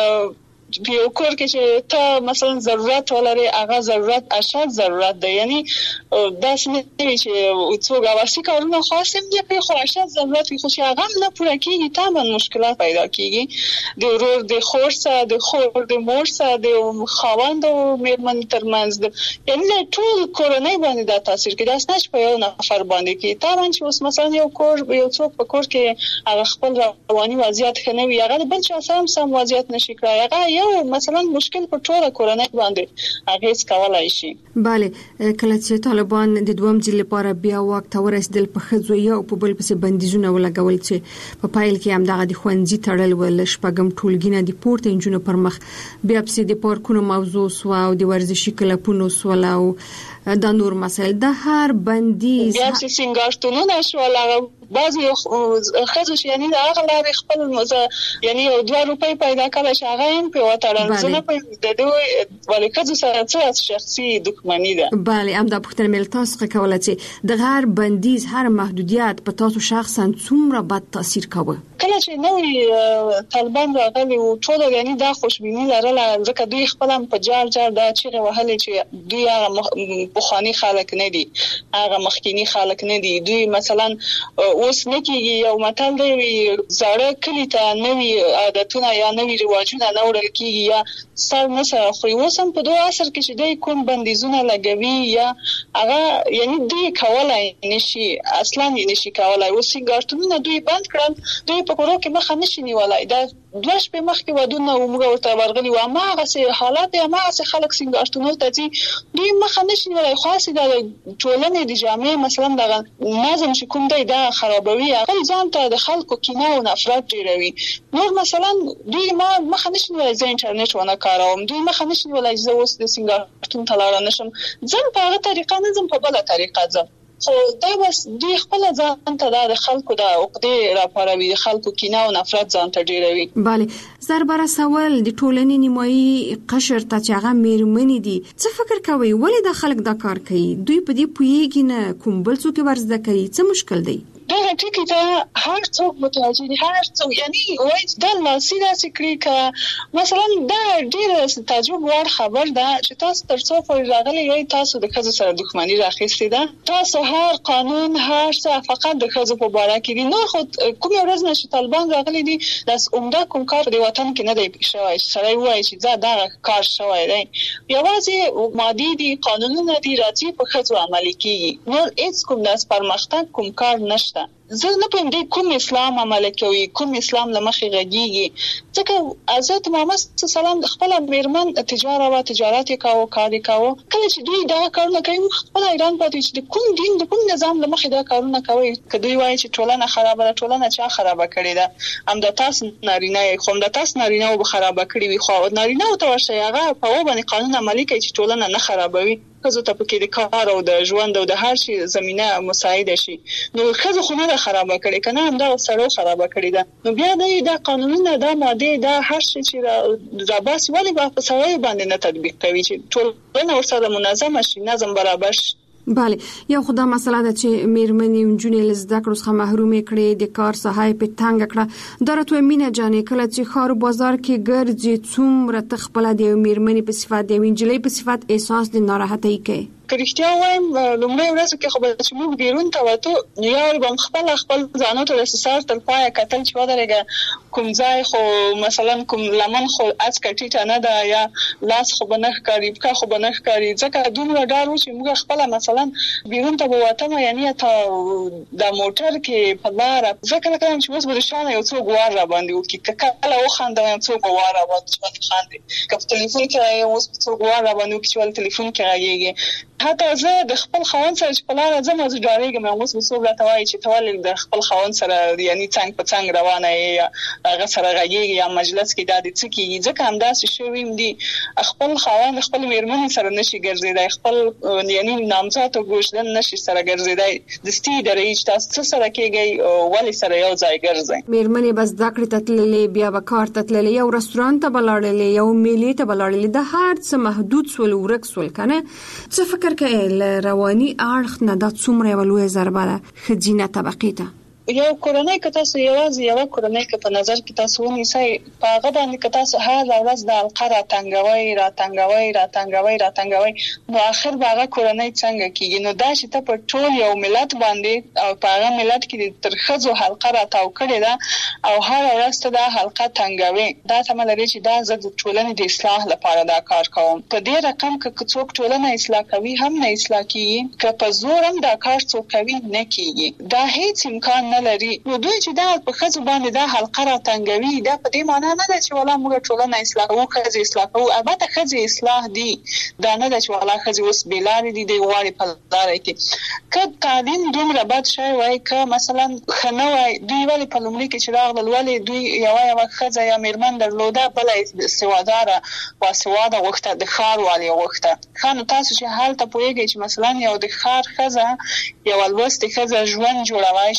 په یو کور کې چې ته مثلا ضرورت ولري، هغه ضرورت اشد ضرورت دی، یعنی دا څنګه چې څوک اوسې کارونه خاصم دی په خو اشد ضرورت وي، خو چې هغه نه پوره کیږي طبعا مشکلات پیدا کیږي. د ورور د خور سره، د خور د مور سره، د خاوند او میرمن ترمنځ، یعنی ټول کورنۍ باندې دا تاثیر کوي. دا نه چې په یو نفر باندې کوي. طبعا چې اوس مثلا یو کور یو څوک په کور کې هغه خپل رواني وضعیت ښه نه وي، هغه بل چا سره هم سم وضعیت نشي کړای، هغه یو مثلا مشکل په ټوله کورنۍ باندې اغیز کولای شي. بله، کله چې طالبان د دوم ځل لپاره بیا وخت ورسېدل، په خځو یو په بل پسې بندیزونه ولګول چې په پایل کې هم دغه د خوندزي تړل ول، شپږم ټولګي نه د پورته انجونو پر مخ، بیا پسې د پارکونو موضوع سو او د ورزشي کلبونو سو او د نور مسایل، د هر بندیز بیا چې سنگارتونونه شو، هغه بعضي خزو چې یعنی دا غلار خپل یعنی دوه روپۍ پیدا کړل چې هغه هم په وټړل زنه په د دوی ولې خزو سره څه شخصي دښمنی ده. بله هم دا پوښتنه مې تاسو څخه کوله چې د غیر بندیز هر محدودیت په تاسو شخصا څومره بد تاثیر کوي؟ کله چې نوې طالبان راغلي او ټول یعنی دا خوشبینی لرله ځکه دوی خپل هم په جار جار دا چې وهلې چې دوی هغه بخانی خلک نه دي، هغه مخکینی خلک نه دي. دوی مثلا اوس نه کېږي یو متل دی زړه کلی ته نوې عادتونه یا نوې رواجونه نه وړل کېږي یا سر نه سره خوري. اوس هم په دوه عصر کې چې دوی کوم بندیزونه لګوي یا هغه یعنی دوی کولای نشي اصلا نشي کولای. اوس سینګارتونونه دوی بند کړل، دوی په کورو کې مخه نشي نیولای. دا دوه شپې مخکې ودونه ومغه ورته ورغلي و ما هغه حالات یا ما هغه خلک سینګارتونو ته چې دوی مخه نشي نیولای. خاصه د ټولنې د جامع مثلا د نظم چې کوم دی دا خرابوي، هغه ځان ته د خلکو کینه او نفرت ډیروي. نور مثلا دوی ما مخه نشي نیولای ز انټرنیټ ونه کاروم، دوی مخه نشي نیولای زه اوس د سینګارتون ته لاړ نشم، ځم په هغه طریقه نه ځم په بل طریقه ځم. خو دا بس دوی خپل ځان ته د خلکو د عقدې راپاروي، د خلکو کینه او نفرت ځان ته ډیروي. بله زربره سوال د ټولنې نیمایي قشر ته چې هغه میرمنې دي څه فکر کوي ولې د خلک دا کار کوي؟ دوی په دې پوهیږي نه کوم بل څوک ورزده کوي؟ څه مشکل دی؟ دا ټکی ته هر څوک متوجه دي، هر څوک یعنی وایي دا لاسي داسې کړي که مثلا دا ډېر تعجب وړ خبر ده چې تاسو تر څو پورې راغلي یئ تاسو د ښځو سره دښمني راخیستې ده. تاسو هر قانون هر څه فقط د ښځو په باره کې دي. نور خو کومې ورځ نه چې طالبان راغلي دي داس عمده کوم کار په وطن کې نه دی شوی چې سړی وایي چې دا دغه کار شوی دی. یوازې مادي دي، قانونونه دي راځي په ښځو عملي کېږي، نور هېڅ کوم داس پرمختګ کوم کار نشته. زه نه پوهیم دی کوم اسلام عمل کوي، کوم اسلام له مخې غږیږي. ځکه حضرت محمد صلی الله علیه وسلم خپل میرمن تجارت او تجارت کاوه، کار کاوه. کله چې دوی دا کارونه کوي خپل ایران پاتې چې کوم دین د کوم نظام له مخې دا کارونه کوي. که دوی وایي چې ټولنه خرابه ده، ټولنه چا خرابه کړې ده؟ هم د تاسو نارینه خو د تاسو نارینه به خرابه کړې وي، خو نارینه ته ورشي هغه په و باندې قانون عملي کوي چې ټولنه نه خرابوي. ښځو ته پکې د کار او د ژوند او د هر شي زمينه مساعده شي. نو ښځو خو نه ده خرابه کړې، کنه هم دا سړی خرابه کړې ده. نو بیا د قانونونو د ماده د هر شي چې را باسي ولی په سړی باندې نه تطبیق کوي چې ټولنه ورسره منظم شي، نظم برابر شي. بله یو خدا مسئله ده چې میرمنې نجونې له زده کړو څخه محروم کړي، د کار ساحه په تنګ کړه. دا راته مینه جانې کله چې ښار بازار کې ګرځي څومره تخپل د میرمنې په صفات د انجلۍ په صفات احساس د ناراحتۍ کوي. کرشتیا وایم لومړی ورځ کې خو به چې موږ بیرون ته وته یو بم خپل خپل ځانو ته رسسار تل پای کتل چې ودرېګه کوم ځای خو مثلا کوم لمن خو از کټی نه ده یا لاس خو بنخ کاری کا خو بنخ کاری ځکه دومره ډار و چې موږ خپل مثلا بیرون ته وته یعنی ته د موټر کې په لار ځکه کوم چې اوس به شانه یو څو غوار را باندې وکي کله و خنده یو څو غوار را باندې خاندي کله ټلیفون کې یو څو غوار را باندې وکي چې ټلیفون کې راځي. حتی زه د خپل خاوند سره چې په لاره ځم زه ډارېږم، اوس به څوک راته وایي چې ته ولې د خپل خاوند سره یعنی څنګ په څنګ روانه یې یا هغه سره غږېږي یا مجلس کې دا د څه کېږي. ځکه همداسې شوي م دي خپل خاوند خپل میرمنې سره نشي ګرځېدی، خپل یعنی نامزاد او ګوشدن نشي سره ګرځېدی. دستي درې چې تاسو څه سره کېږئ ولې سره یو ځای ګرځئ. میرمنې بس زده کړې ته تللې، بیا به کار ته تللې، یو رستورانت ته به لاړلې، یو میلې ته به لاړلې، د هر څه محدود سول ورک سول. کنه څه فکر کوي رواني اړخ نه دا څومره ولوي ضربه ده خځینه طبقې ته؟ یو کورنۍ که تاسو یوازې یو کورنۍ که په نظر کې تاسو ونیسئ په هغه باندې که تاسو هر ورځ د القه را تنګوي را تنګوي را تنګوي را تنګوي نو اخر به هغه کورنۍ څنګه کېږي؟ نو دا چې ته په ټول یو ملت باندې او په هغه ملت کې تر ښځو حلقه را تاو کړې ده او هر ورځ ته دا حلقه تنګوي، دا سمه لري چې دا زه د ټولنې د اصلاح لپاره دا کار کوم. په دې رقم که څوک ټولنه اصلاح کوي هم نه اصلاح کېږي، که په زور هم دا کار څوک کوي نه کېږي. دا هیڅ امکان نه لري. نو دوی چې دا په ښځو باندې دا حلقه را تنګوي دا په دې معنا نه ده چې ولا موږ ټولنه اصلاح کوو، ښځې اصلاح کوو. البته ښځې اصلاح دي، دا نه ده چې ولا ښځې اوس بې لارې دي، دی غواړي په لاره کې. که تعلیم دومره بد شوی وای، که مثلا ښه نه وای، دوی ولې په لومړي کې چې راغلل ولې دوی یوه یوه ښځه یا میرمن درلوده بله سواداره باسواده غوښته، د ښار والي غوښته. ښه نو تاسو چې هلته پوهېږئ چې مثلا یو د ښار ښځه یوه لوستې ښځه ژوند جوړولی شي، ژوند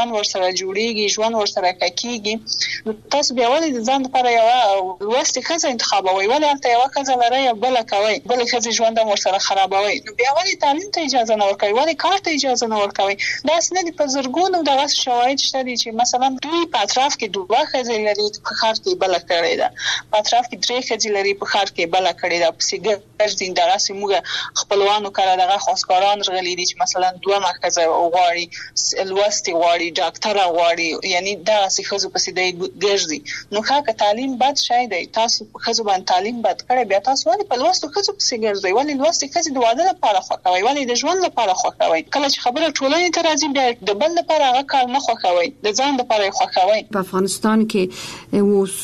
ژوند ورسره جوړیږي، ژوند ورسره کېږي، نو تاسو بیا ولې د ځان لپاره یو لوستې ښځه انتخابوي؟ ولې هلته یوه ښځه لرئ او بله کوئ، بلې ښځې ژوند هم ورسره خرابوي؟ نو بیا ولې تعلیم ته اجازه نه ورکوي؟ ولې کار ته اجازه نه ورکوي؟ داسې نه دي. په زرګونو دغسې شواهد شته دي چې مثلا دوی په اطراف کې دوه ښځې لري، په ښار کې بله کړې ده، په اطراف کې درې ښځې لري، په ښار کې بله کړې ده، پسې ګرځي. دغسې موږ خپلوانو کره دغه خواستګاران راغلي دي چې مثلا دومره ښځه غواړي، لوستې غواړي، ډاکټره غواړي، یعنی دغسې ښځو پسې دی ګرځي. نو ښه که تعلیم بد شی دی، تاسو ښځو باندې تعلیم بد کړی، بیا تاسو ولې په لوستو ښځو پسې ګرځئ؟ ولې لوستې ښځې د واده لپاره خوښوئ؟ ولې د ژوند لپاره خوښوئ؟ کله چې خبره ټولنې ته راځي بیا د بل لپاره هغه کار نه خوښوئ، د ځان لپاره یې خوښوئ. په افغانستان کې اوس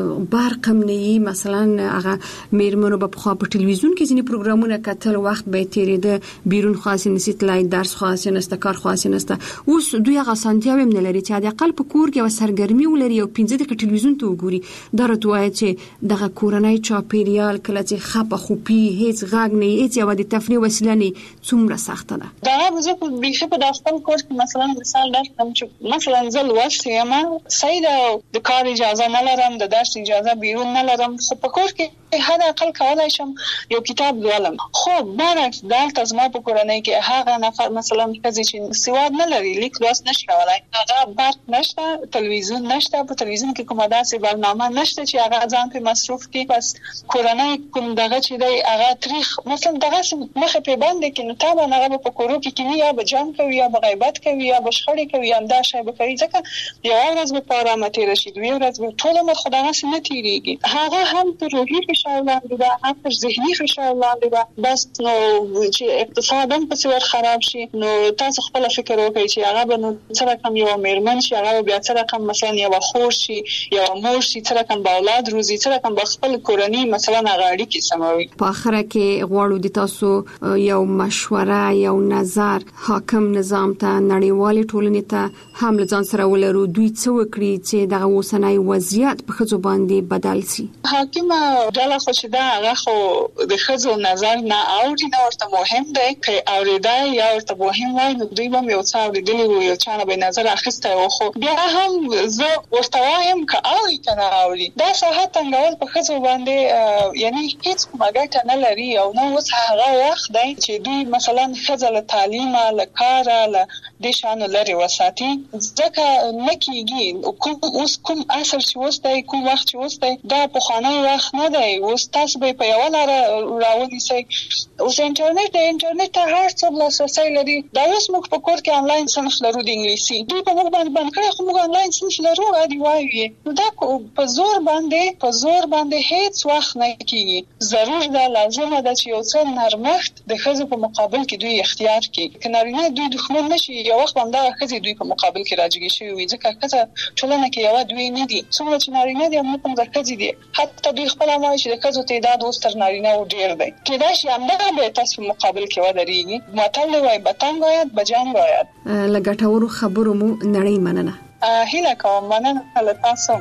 برق هم نه وي، مثلا هغه میرمنو په خوا په ټلویزیون کې ځینې پروګرامونه کتل، وخت به تیرېده، بیرون خاص نسی تلای، درس خاص نسته، کار خاص نسته. اوس دوی هغه سانتیاوي هم نه لري چې د اقل په کور کې و سرګرمي ولري او پنځه دقیقې ټلویزیون ته وګوري. دا راته وایي چې دغه کورنۍ چاپیریال کله چې خپه خوپي، هیڅ غږ نه، هیڅ یوه د تفریح وسیله نه، څومره سخته ده. دا به زه په بیخي په د خپل کور کې مثلا مثال درکړم چې مثلا زه لوستې یم، صحیح ده، د کار اجازه نه لرم، د درس اجازه بیرون نه لرم، خو په کور کې حد اقل کولای شم یو کتاب لولم. خو برعکس دلته زما په کورنۍ کې هغه نفر مثلا ښځې چې سواد نه لري، لیک لوست نشي کولای، هغه برق نشته، تلویزیون نشته، په تلویزیون کې کومه داسې برنامه نشته چې هغه ځان په مصروف کړي. بس کورنۍ کوم دغه چې دی هغه تاریخ مثلا دغه مخه په باندې کې نو تابع هغه په کورو کې کې یا به جام کوي، یا به غیبت کوي، یا به شخړې کوي، همدا شی به کوي. ځکه یو ورځ به په آرامه تېره شي، دوی ورځ به ټول عمر خو دغسې نه تېرېږي. هغه هم پر روحي فشار لاندې ده، هم پر ذهني فشار لاندې ده. بس نو چې اقتصاد هم پسې ور خراب شي، نو تاسو خپله فکر وکړئ چې هغه به نو څه رقم یوه مېرمن شي، هغه به بیا څه رقم مثلا یوه خور شي، یوه مور شي، څه رقم به اولاد روزي، څه رقم به خپل کورنۍ مثلا هغه اړیکې سموي. په آخره کې غواړو د تاسو یو مشوره، یو نظر حاکم نظام ته، نړیوالې ټولنې ته هم له ځان سره ولرو، دوی څه وکړي چې دغه اوسنی وضعیت په ښځو باندې بدل شي. حاکمه ډله خو چې ده هغه خو د ښځو نظر نه اوري، نه ورته مهم دی. که اورېدی یا ورته مهم وای نو دوی به هم یو څه اورېدلي وو، یو چا نه به نظر اخیستی وو. خو بیا هم زه ورته وایم که اوري که نه اوري، دا ساحه تنګول په ښځو باندې یعنی هیڅ کومه ګټه نه لري. او نو اوس هغه وخت دی چې دوی مثلا ښځه له تعلیمه، له کاره، له دې شیانو لرې وساتي. ځکه نه کېږي. کوم اوس کوم عصر چې اوس دی، کوم وخت چې اوس دی، دا پخوانی وخت نه دی. اوس تاسو به په یوه لاره راونیسئ. اوس انټرنیټ دی، انټرنیټ ته هر څوک لاسرسی لري. دا اوس موږ په کور کې انلاین صنف لرو د انګلیسي، دوی په موږ باندې بند کړی، خو موږ انلاین صنف لرو عادي وایي. نو دا په زور باندې په زور باندې هیڅ وخت نه کېږي. ضرور ده، لازمه ده چې یو څه نرمښت د ښځو په مقابل کې دوی اختیار کړي. که نارینه دوی دښمن نه شي، یو وخت همدغه ښځې دوی په مقابل کې راجګې شوي وي. ځکه ښځه ټولنه کې یوه دوی نه دي. څومره چې نارینه دي همدومره ښځې دي. حتی دوی خپله هم وایي چې د ښځو تعداد اوس تر نارینهو ډېر دی. کېدای شي همدغه به تاسو په مقابل کې ودرېږي. متل دی وایي بتنګ باید بجنګ باید. له ګټورو خبرو مو نړۍ مننه. هیله کوم، مننه له تاسو.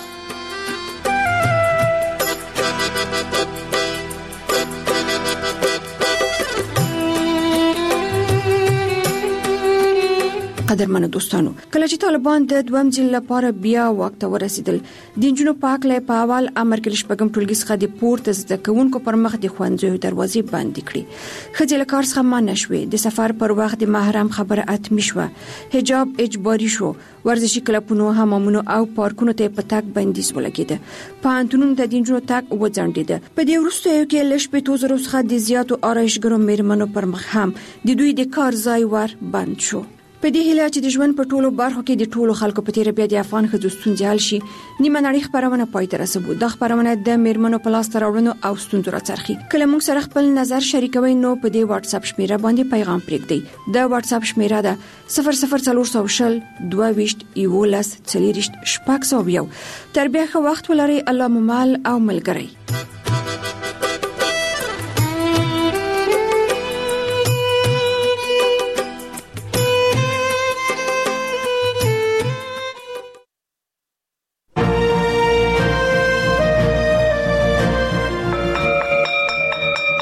قدرمنو دوستانو، کله چې طالبان د دویم ځل لپاره بیا واک ته ورسېدل، د نجونو په هکله په اول امر کې شپږم ټولګي څخه د پورته زده کوونکو پر مخ د ښوونځیو دروازې بندې کړې. ښځې له کار څخه منع شوې، د سفر پر وخت د محرم خبره اتمی شوه، حجاب اجباري شو، ورزشي کلبونو، حمامونو او پارکونو ته په تګ بندیز ولګېده، پوهنتونونو ته د نجونو تګ وځنډېده. په دې وروستیو کې له شپېتو زرو څخه د زیاتو آرایشګرو مېرمنو پر مخ هم د دوی د کار ځای ور بند شو. په دې هیله چې د ژوند په ټولو برخو کې د ټولو خلکو په تیر بیا د افغان ښځو ستونزې حل شي، نیمه نړۍ خبرونه پای ته رسوو. دا خبرونه د مېرمنو په لاس ته راوړنو او ستونزو راڅرخي. کله موږ سره خپل نظر شریکوي نو په دې واتس اپ شمیره باندې پیغام پرېږدئ. دا واتس اپ شمیره ده صفر صفر څلور سوه شل دوه ویشت یولس څلېرویشت شپږ سوه یو. تر بیا ښه وخت ولرئ. الله مو مل او ملګری.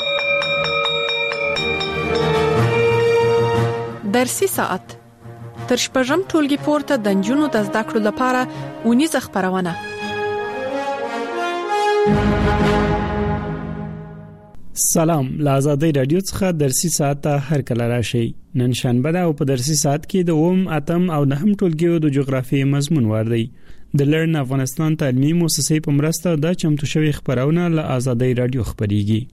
درسي ساعت تر شپږم ټولګي پورته د نجونو د زده کړو لپاره ونیزه خبرونه. سلام، له آزادۍ رادیو څخه درسي ساعت ته هر کله راشي. نن شنبه ده او په درسي ساعت کې د اوم اتم او نهم ټولګیو د جغرافیې مضمون وردی. د لرن افغانستان تعلیمي مؤسسې په مرسته د چمتو شوی خبرونه له آزادۍ رادیو خبريږي.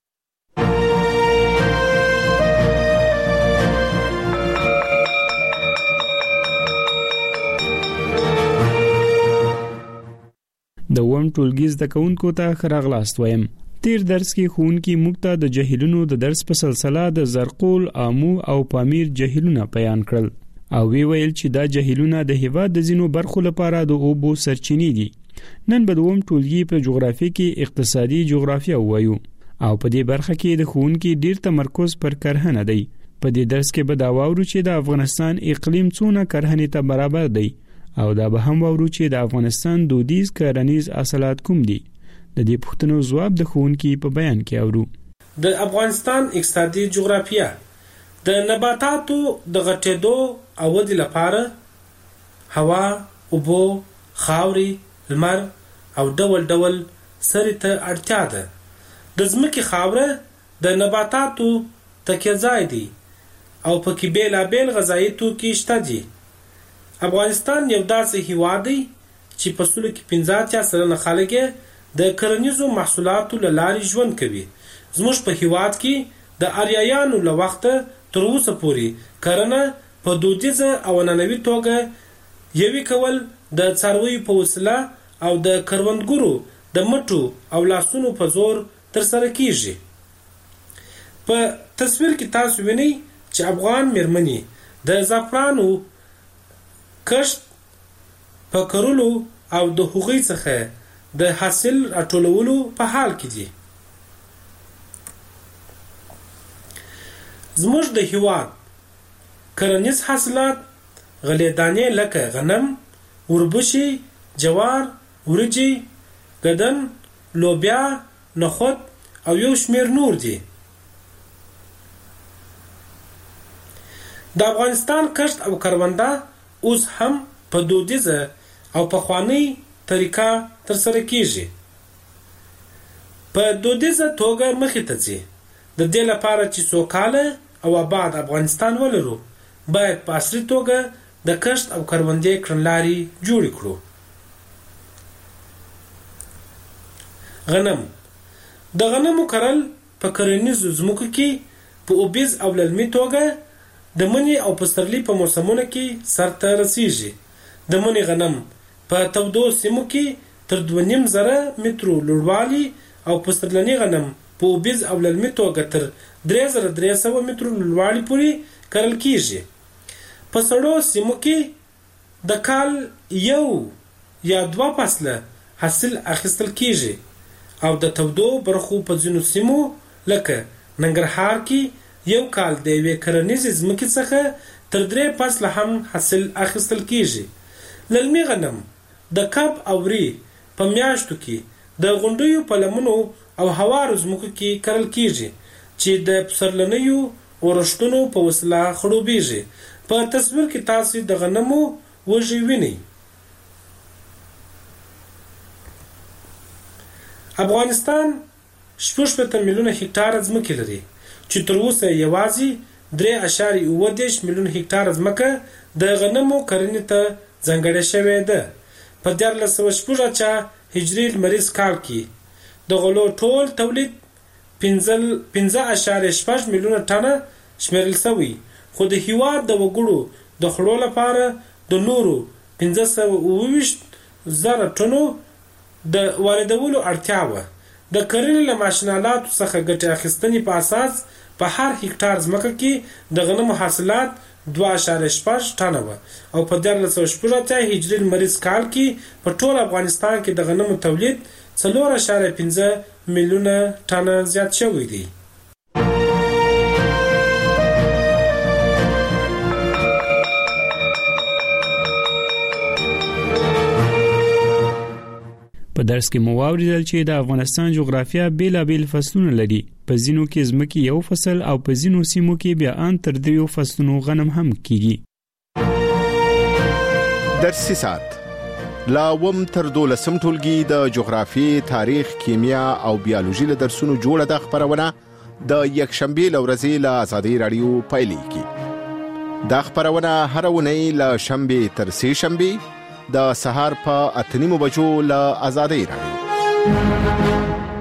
د اوم ټولګي زده کوونکو ته ښه راغلاست وایم. تیر درس کې ښوونکي موږ ته د جهیلونو د درس په سلسله د زرقول، آمو او پامیر جهیلونه بیان کړل او وی ویل چې دا جهیلونه د هیواد د ځینو برخو لپاره د اوبو سرچینې دي. نن به د اوم ټولګي په جغرافیه کې اقتصادي جغرافیه وایو او په دې برخه کې د ښوونکي ډیر تمرکز پر کرهنه دی. په دې درس کې به دا واورو چې د افغانستان اقلیم څونه کرهنې ته برابر دی او دا به هم واورو چې د افغانستان دودیز کرنیز حاصلات کوم دي. د دې پوښتنو ځواب د ښوونکي په بیان کې اورو. د افغانستان اقتصادي جغرافیه د نباتاتو د غټېدو او ودې لپاره هوا، اوبو، خاوري، لمر او ډول ډول سرې ته اړتیا ده. د ځمکې خاوره د نباتاتو تکیه ځای دی او پکې بیلابیل غذایي توکي شته دي. افغانستان یو داسې هیواد دی چې په سلو کې پنځه اتیا سلنه خلک د کرنیزو محصولاتو له لارې ژوند کوي. زموږ په هیواد کې د آریایانو له وخته تر اوسه پورې کرنه په دودیزه او نننوي توګه یوې کول د څارویو په وسیله او د کروندګرو د مټو او لاسونو په زور ترسره کیږي. په تصویر کې تاسو وینئ چې افغان میرمنې د زعفرانو کښت په کرلو او د هغوی څخه د حاصل راټولولو په حال کې دي. زموږ د هیواد کرنیز حاصلات غلې دانې لکه غنم، وربشي، جوار، وريجي، ګدن، لوبیا، نخود او یو شمیر نور دي. د افغانستان کښت او کرونده اوس هم په دودیزه او پخوانۍ طریقه ترسره کیږي. په دودیزه توګه مخې ته ځي. د دې لپاره چې سوکاله او آباد افغانستان ولرو باید په عصري توګه د کښت او کروندې کړنلارې جوړې کړو. غنم د غنمو کرل په کرنیزو ځمکو کې په اوبیز او للمي توګه د مني او پسرلي په موسمونو کې سرته رسیږي. د مني غنم په تودو سیمو کې تر دوه نیم زره مترو لوړوالي او پسرلني غنم په اوبیز او للمي توګه تر درې زره درې سوه مترو لوړوالي پورې کرل کیږي. په سړو سیمو کې د کال یو یا دوه فصله حاصل اخیستل کیږي او د تودو برخو په ځینو سیمو لکه ننګرهار کې یو کال د یوې کرنیزې ځمکې څخه تر درې فصله هم حاصل اخیستل کیږي. للمي غنم د کب او ری په میاشتو کې د غونډیو په لمنو او هوارو ځمکو کې کرل کیږي چې د پسرلنیو اورښتونو په وسیله خړوبیږي. په تصویر کې تاسو د غنمو وږي وینئ. افغانستان شپږ شپېته میلیونه هکټاره ځمکه لري چې تر اوسه یوازې درې اعشاریه اووه دېرش میلیونه هکټاره ځمکه د غنمو کرنې ته ځانګړې شوې ده. په دیارلس سوه شپږ اتیا هجري لمریز کال کې د غلو ټول تولید پنځه اعشاریه شپږ میلیونه ټنه شمیرل شوی، خو د هیواد د وګړو د خړو لپاره د نورو پنځه سوه اووه ویشت زره ټنو د واردولو اړتیا وه. د کرنې له ماشینالاتو څخه ګټې اخیستنې په اساس په هر هکټار ځمکه کې د غنمو حاصلات دوه اعشاریه شپږ ټنه وه او په دیارلس سوه شپږ اتیا هجري لمریز کال کې په ټول افغانستان کې د غنمو تولید څلور اعشاریه پنځه میلیونه ټنه زیات شوی دی. په درس کې مو واوریدل چې د افغانستان جغرافیه بیلابیل فصلونه لري. په ځینو کې ځمکې یو فصل او په ځینو سیمو کې بیا ان تر دریو فصلونو غنم هم کیږي. درسي سات لا وم تر دولسم ټولګي د جغرافي، تاریخ، کیمیا او بیولوژي له درسونو جوړه د خبرونه د یک شنبه لورځي له آزادي رادیو پایلیږي. دا خبرونه هر ونی له شنبه تر سه شنبه د سهار په اتنیمو بجو له آزادي رادیو.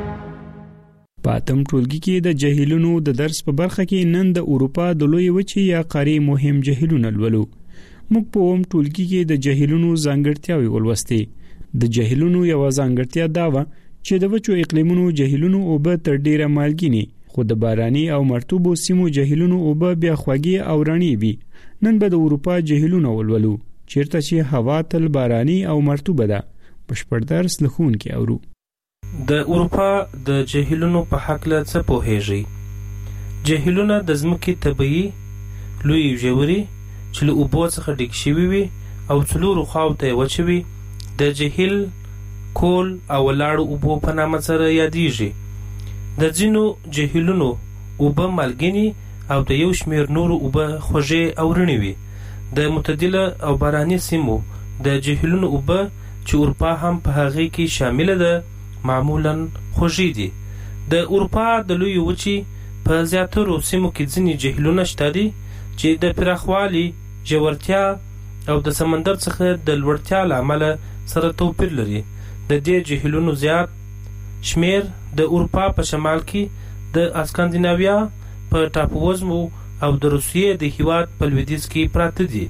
پاتم ټولګي کې د جهیلونو د درس په برخه کې نن د اروپا د لوی وچې یا قاره مهم جهیلونه لولو. موږ په اوم ټولګي کې د جهیلونو ځانګړتیاوې ولوستې. د جهیلونو یو ځانګړتیا دا و چې د وچو اقلیمونو جهیلونو اوبه تر ډیره مالګینی، خو د باراني او مرطوبو سیمو جهیلونو اوبه بیا خوږې او رڼې وي. نن به د اروپا جهیلونه ولولو چیرته چې هوا تل باراني او مرطوبه ده. بشپړ درس لخون کې اورو. د اروپا د جهیلونو په حق له څه پوهیږي؟ جهیلونه د ځمکې طبیعي لوی ژوري چې له اوبو څخه ډک شوي وي او څلورو خواو ته وچوي د جهیل کول او ولاړو اوبو په نامه سره یادیږي. د ځینو جهیلونو اوبه مالګینې او د یو شمېر نورو اوبه خوږې او رڼې وي. د معتدله او باراني سیمو د جهیلونو اوبه چې اروپا هم په هغې کې شامله ده معمولاً خوږې دي. د اروپا د لوی وچې په زیاترو سیمو کې ځینې جهیلونه شته دي چې د پراخوالي، ژورتیا او د سمندر څخه د لوړتیا له امله سره توپیر لري. د دې جهیلونو زیات شمیر د اروپا په شمال کې د اسکاندیناویا په ټاپووزمو او د روسیې د هیواد په لویدیځ کې پراته دي.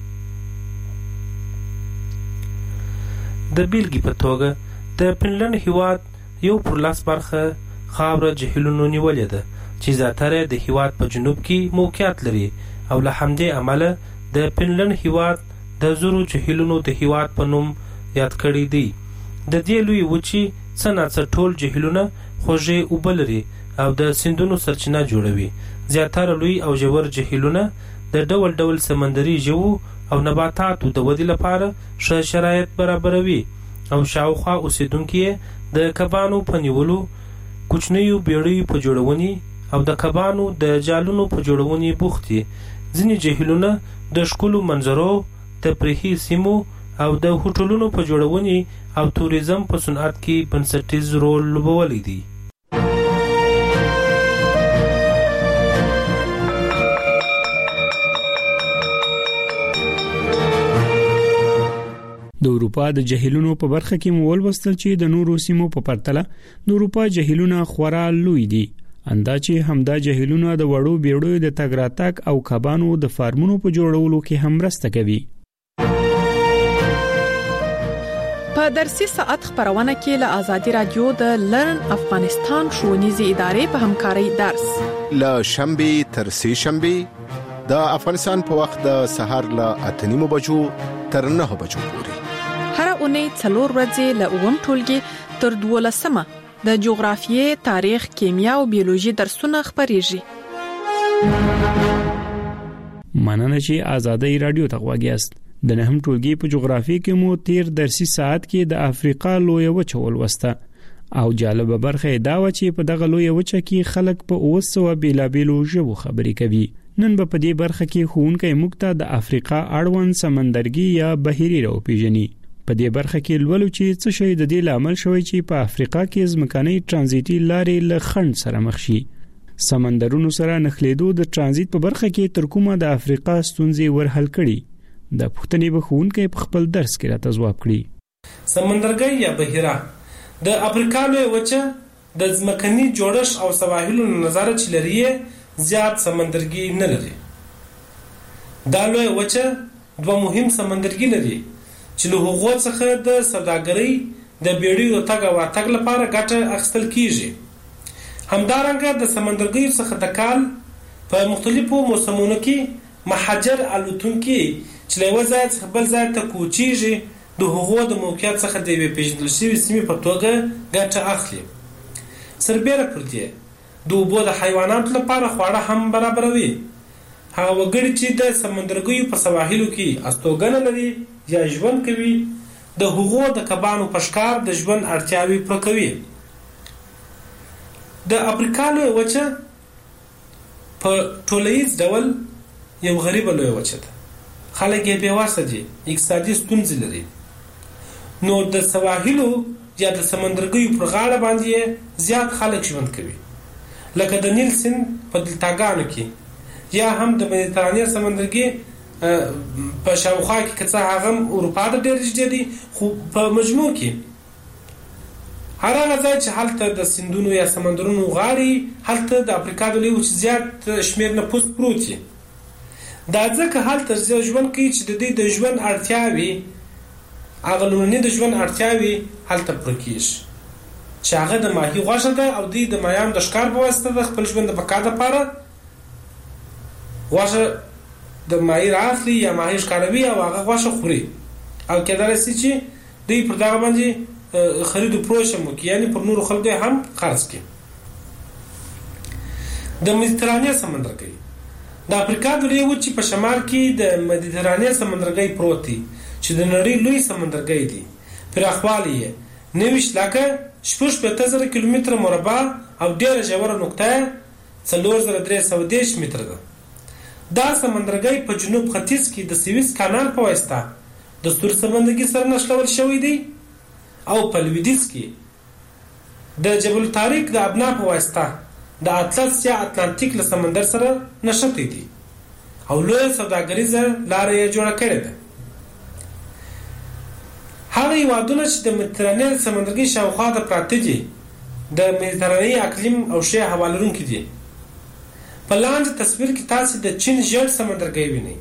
د بیلګې په توګه د فنلنډ هیواد یو پر لاس برخه خاوره جهیلونو نیولې ده چې زیاتره د هیواد په جنوب کې موقعیت لري او له همدې امله د فنلنډ هیواد د زرو جهیلونو د هیواد په نوم یاد کړی دی. د دې لوی وچې څه ناڅه ټول جهیلونه خوږې اوبه لري او د سیندونو سرچینه جوړوي. زیاتره لوی او ژور جهیلونه د ډول ډول سمندري ژوو او نباتاتو د ودې لپاره ښه شرایط برابروي او شاوخوا اوسیدونکي د کبانو په نیولو، کوچنیو بیړیو په جوړونې او د کبانو د جالونو په جوړونې بوخت دي. ځینې جهیلونه د ښکلو منظرو، تفریحي سیمو او د هوټلونو په جوړونې او توریزم په صنعت کې بنسټیز رول لوبولی دی. د اروپا د جهیلونو په برخه کې مول وستل چې د نورو سیمو په پرتله د اروپا جهیلونه خورا لوی دي. اندازې همدا جهیلونه د وړو بیړیو د تګ راتګ او کبانو د فارمونو په جوړولو کې هم مرسته کوي. په درسي ساعت خبرونه کې له آزادي رادیو د لرن افغانستان ښوونیزې ادارې په همکارۍ درس له شنبه تر سه شنبه د افغانستان په وخت د سهار له اتنیمو بجو تر نه بجو پورې هر اونۍ څلور ورځې له اووم ټولګي تر دولسمه د جغرافیې، تاریخ، کیمیا او بیولوژي درسونه خبرېږي. مننه چې آزادي رادیو ته غوږ یاست. د نهم ټولګي په جغرافیې کې مو تیر درسي ساعت کې د افریقا لوی وچه ولوسته او جالبه برخه دا و چې په دغه لوی وچه کې خلک په اوسو بیلابیلو ژبو خبرې کوي. نن به په دې برخه کې ښوونکی موږ ته د افریقا اړوند سمندرګي یا بحیري راوپېژني. په دې برخه کې لولو چې څه شی د دې لامل شوی چې په افریقا کې ځمکنۍ ترانزیتي لارې له خنډ سره مخ شي. سمندرونو سره نښلېدو د ترانزیت په برخه کې تر کومه د افریقا ستونزې ورحل کړي. د پښتنې به ښوونکی په خپل درس کې راته ځواب کړي. سمندرګي یا بحیره د افریقا لوی وچه د ځمکني جوړښت او سواحلو نظر چې لري زیات سمندرګي نه لري. دا لوی وچه دوه مهم سمندرګي لري چې له هغو څخه د سوداګرۍ د بیړیو تګ او راتګ لپاره ګټه اخیستل کیږي. همدارنګه د سمندرګیو څخه د کال په مختلفو موسمونو کې مهاجر الوتونکي چې له یوه ځای څخه بل ځای ته کوچیږي د هغو د موقعیت څخه د یوې پیژندل شوې سیمې په توګه ګټه اخلي. سربیره پر دې د اوبو د حیواناتو لپاره خواړه هم برابروي. هغه وګړي چې د سمندرګیو په سواحلو کې استوګنه لري یا ژوند کوي د هغو د کبانو په ښکار د ژوند اړتیاوې پوره کوي. د افریقا لویه وچه په ټولیز ډول یو غریبه لویه وچه ده. خلک یې بېوسه دي، اقتصادي ستونزې لري. نو د سواحلو یا د سمندرګیو پر غاړه باندې زیات خلک ژوند کوي، لکه د نیل سیند په دلتاګانو کې یا هم د مدیترانې سمندرګي په شاوخوا کې که څه هغه هم اروپا ته ډېر نږدې دي، خو په مجموع کې هر هغه ځای چې هلته د سیندونو یا سمندرونو غاړې هلته د افریقا د لوی وچې زیات شمېر نفوس پروت وي. دا ځکه هلته ژوند کوي چې د دوی د ژوند اړتیاوې هغه لومړني د ژوند اړتیاوې هلته پوره کېږي، چې هغه د ماهي غوښه ده او دوی د ماهیانو د ښکار په واسطه د خپل ژوند د بقا دپاره غوښه د ماهي رااخلي یا ماهي ښکاروي او هغه غوښه خوري، او کېدلی شي چې دوی پر دغه باندې خرید و فروش هم وکړي، یعنې پر نورو خلکو یې هم خرڅ کړي. د مدیترانې سمندرګی د افریقا د لویې وچې په شمال کې د مدیترانې سمندرګی پروت دی، چې د نړۍ لوی سمندرګی دی. پراخوالی یې نوي ویشت لکه شپږ شپېته زره کیلومتره مربع او ډېره ژوره نقطه څلور زره درې سوه دېرش متره ده. دا سمندرګی په جنوب ختیځ کې د سویس کانال په واسطه د سور سمندرګي سره نښلول شوی دی، او په لویدیځ کې د جبل طارق د ابنا په واسطه د اطلس یا اتلانتیک له سمندر سره نښتی دی، او لویه سوداګریزه لاره یې جوړه کړې ده. هغه هېوادونه چې د مدیترانې سمندرګي شاوخوا ته پراته دي د مدیترانې اقلیم او ښې هوا لرونکي دي. په لاندې تصویر کې تاسې د چین ژیړ سمندرګی وینئ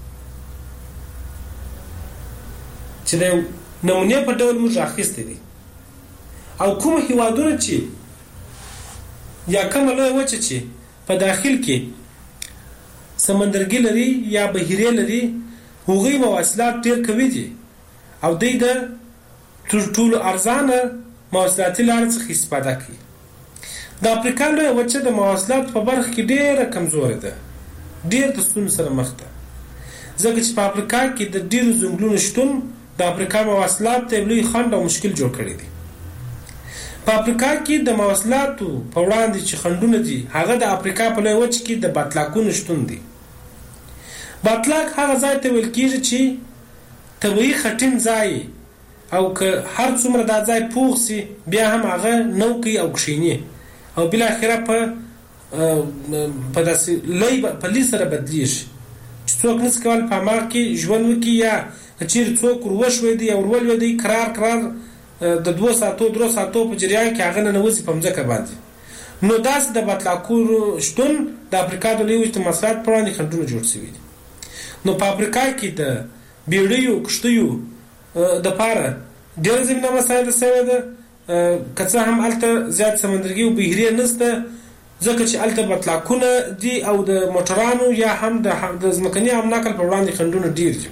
چې د نمونې په ډول موږ اخیستی دي، او کوم هېوادونه چې یا کومه لویه وچه چې په داخل کې سمندرګي لري یا بحیرې لري، هغوی مواصلات ډېر قوي دي او دوی د تر ټولو ارزانه مواصلاتي لارې څخه استفاده کوي. د افریقا لویه وچه د مواصلاتو په برخه کې ډېره کمزورې ده، ډېر د ستونزو سره مخ ده، ځکه چې په افریقا کې د ډېرو ځنګلونو شتون د افریقا مواصلات ته لوی خنډ او مشکل جوړ کړی دی. په افریقا کې د مواصلاتو په وړاندې چې خنډونه دي، هغه د افریقا په لویه وچه کې د باطلاقونو شتون دی. باطلاق هغه ځای ته ویل کېږي چې طبیعي خټین ځای، او که هر څومره دا ځای پوخ سي بیا هم هغه نو کوي او کښیني، او بالاخره په په داسې لوی په لوی سره بدلیږي چې څوک نشي کولی په هماغه کې ژوند وکړي، یا که چیرې څوک ور وشوېدی او ور ولوېدی کرار کرار د دوه ساعتو درو ساعتو په جریان کې هغه ننوځي په مځکه باندې. نو داسې د باطلاقونو شتون د افریقا د لویې وچې د مواصلاتو په وړاندې خنډونه جوړ شوي دي. نو په افریقا کې د بیړیو کښتیو دپاره ډېره زمینه مساعده شوې ده، که څه هم هلته زیات سمندرګي او بحیرې نشته، ځکه چې هلته باطلاقونه دي او د موټرانو یا هم د ځمکني عام نقل په وړاندې خنډونه ډېر دي.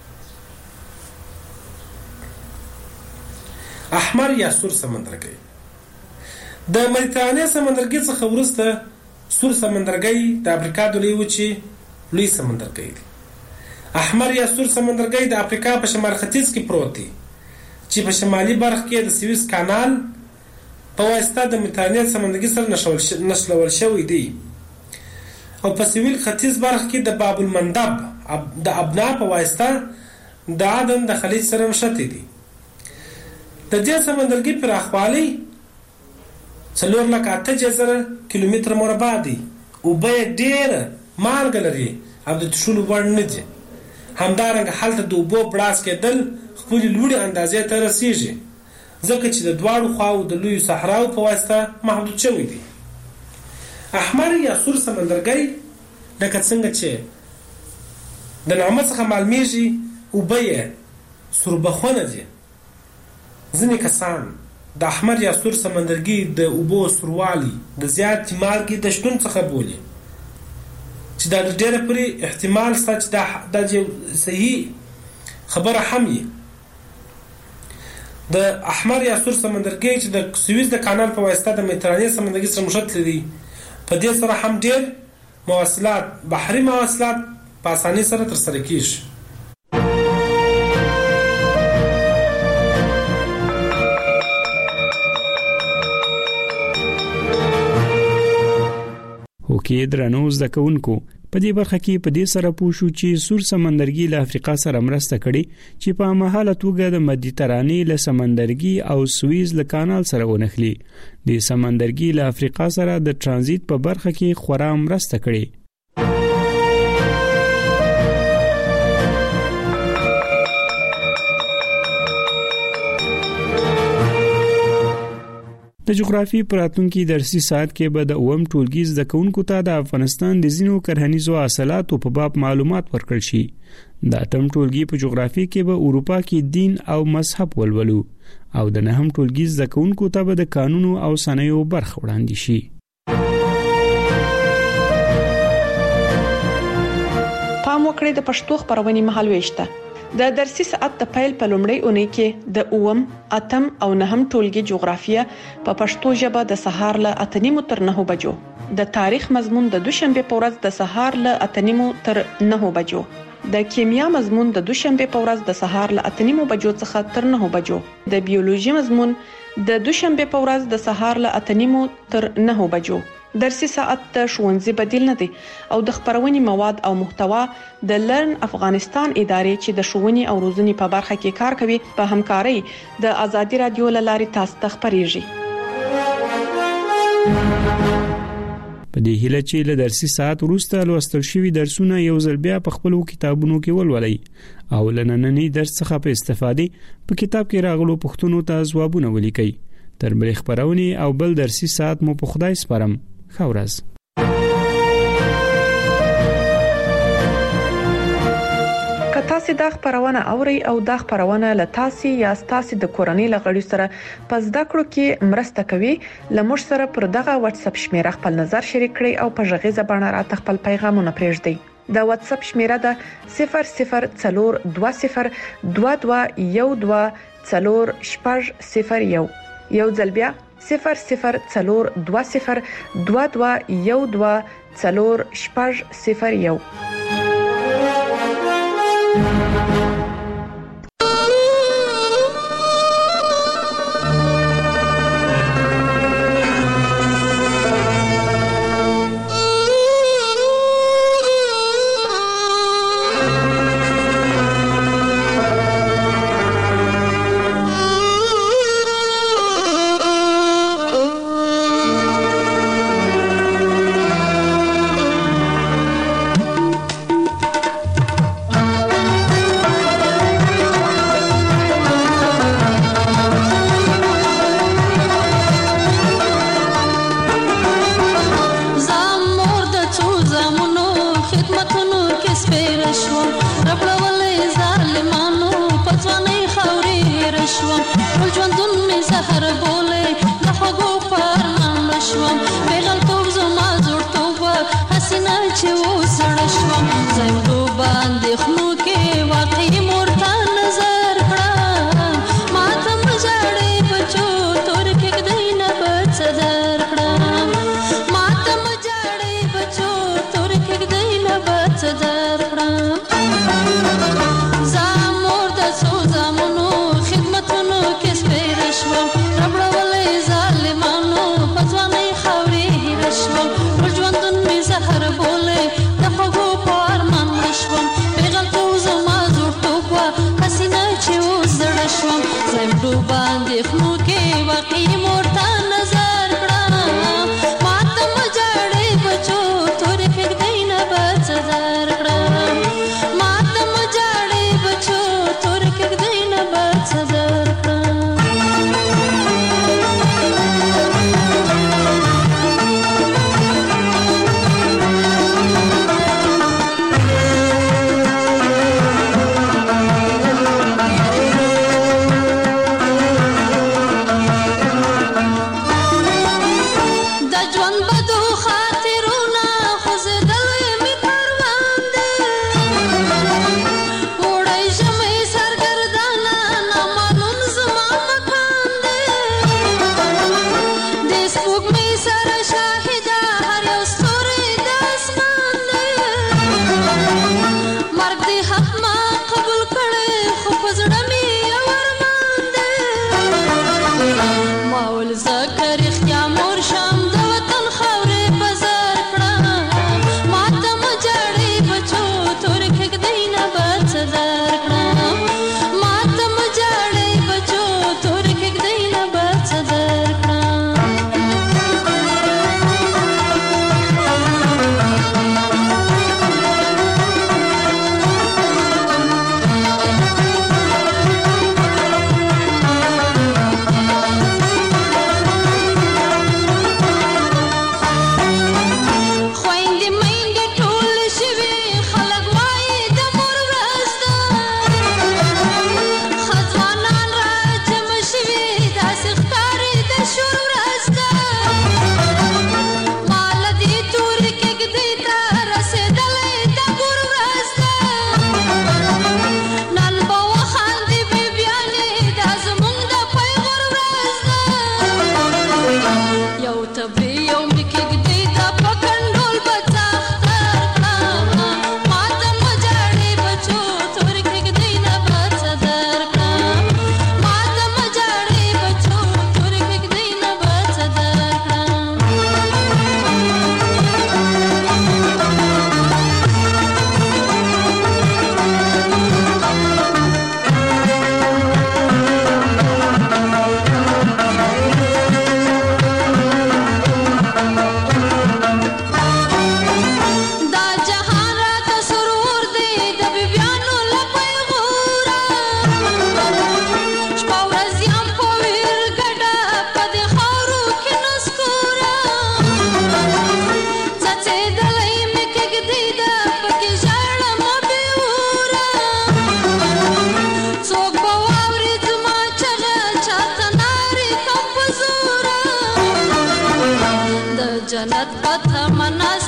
احمر یا سور سمندرګی د مدیترانې سمندرګي څخه وروسته سور سمندرګی د افریقا د لویې وچې لوی سمندرګی دی. احمر یا سور سمندرګی د افریقا په شمال ختیځ کې پروت دی، چې په شمالي برخه کې د سویس کانال په واسطه د مدیترانې سمندرګي سره نښلول شوی دی، او په سویل ختیځ برخه کې د باب المندب د ابنا په واسطه د عدن د خلیج سره نښتی دی. د دې سمندرګي پراخوالی څلور لکه اته زره کیلومتره مربع دی، اوبه یې ډېره مالګه لري او د څښلو وړ نه دي. همدارنګه هلته د اوبو بړاس کېدل خپلې لوړې اندازې ته رسیږي، ځکه چې د دواړو خواو د لویو صحراو په واسطه محدود شوی دی. احمر یا سور سمندرګی لکه څنګه چې د نامه څخه معلومیږي اوبه یې سوربخونه دي. ځینې کسان د احمر یا سور سمندرګي د اوبو سوروالی د زیاتې مالګې د شتون څخه بولي، چې دا ډېره پورې احتمال شته چې دا صحیح خبره هم وي. د احمر یا سور سمندرګي چې د سویس د کانال په واسطه د مدیترانې سمندرګي سره نښتلی دی، په دې سره هم ډېر مواصلات بحري مواصلات په اسانۍ سره ترسره کېږي. هوکې درنو زده کوونکو، په دې برخه کې په دې سره پوه شو چې سور سمندرګي له افریقا سره مرسته کړي چې په مهاله توګه د مدیترانې له سمندرګي او سویز له کانال سره ونښلي. د سمندرګي له افریقا سره د ترانزیت په برخه کې خورا مرسته کړي. د جغرافي پراتونکو درسي ساعت کې به د اوم ټولګي زده کوونکو ته د افغانستان د زینو کرهنیزو اصالاتو په باب معلومات ورکړل شي. د اتم ټولګي په جغرافي کې به اروپا کې دین او مذهب ولولو او د نهم ټولګي زده کوونکو ته به د قانونو او صنایعو برخه وړاندې شي. پام وکړئ د پښتو خبرونې مهالويشته. د درسي ساعت د پیل په لومړۍ اونۍ کې د اوم، اتم او نهم ټولګي جغرافیه په پښتو ژبه د سهار له اته نیمو تر نهو بجو، د تاریخ مضمون د دوشنبه په ورځ د سهار له اته نیمو تر نهو بجو، د کیمیا مضمون د دوشنبه په ورځ د سهار له اته نیمو بجو څخه تر نهو بجو، د بیولوژي مضمون د دوشنبه په ورځ د سهار له اته نیمو تر نهو بجو. درسي ساعت د ښوونځي بدیل نه دی او د خبرونې مواد او محتوا د لرن افغانستان ادارې چې د ښوونې او روزنې په برخه کې کار کوي په همکارۍ د ازادي رادیو لاري تاسو ته خبريږي. په دې هیله چې له درسي ساعت وروسته لوستل شوي درسونه یو ځل بیا په خپل کتابونو کې ولولئ او لنننی درس څخه په استفادې په کتاب کې راغلو پوښتنو ته ځوابونه ولیکئ. تر بل خبرونه او بل درسي ساعت مو په خدای سپارم. خورز کتا سي د خبرونه اوري او د خبرونه لتاسي یا ستاسي د کورنۍ لغړی سره پس د کړو کې مرسته کوي. لمر سره پر دغه واتس اپ شمیره خپل نظر شریک کړئ او په ژغې زبانه را خپل پیغامونه پرېږدئ. د واتس اپ شمیره ده صفر صفر څلور دوه صفر دوه دوه یو دوه څلور شپږ صفر یو. یو ځل بیا صفر صفر څلور دوه صفر دوه دوه یو دوه څلور شپږ صفر یو. ژوندون می زهر بوله د خوږو په ارمان شوم پیغام जन्नत का तमन्ना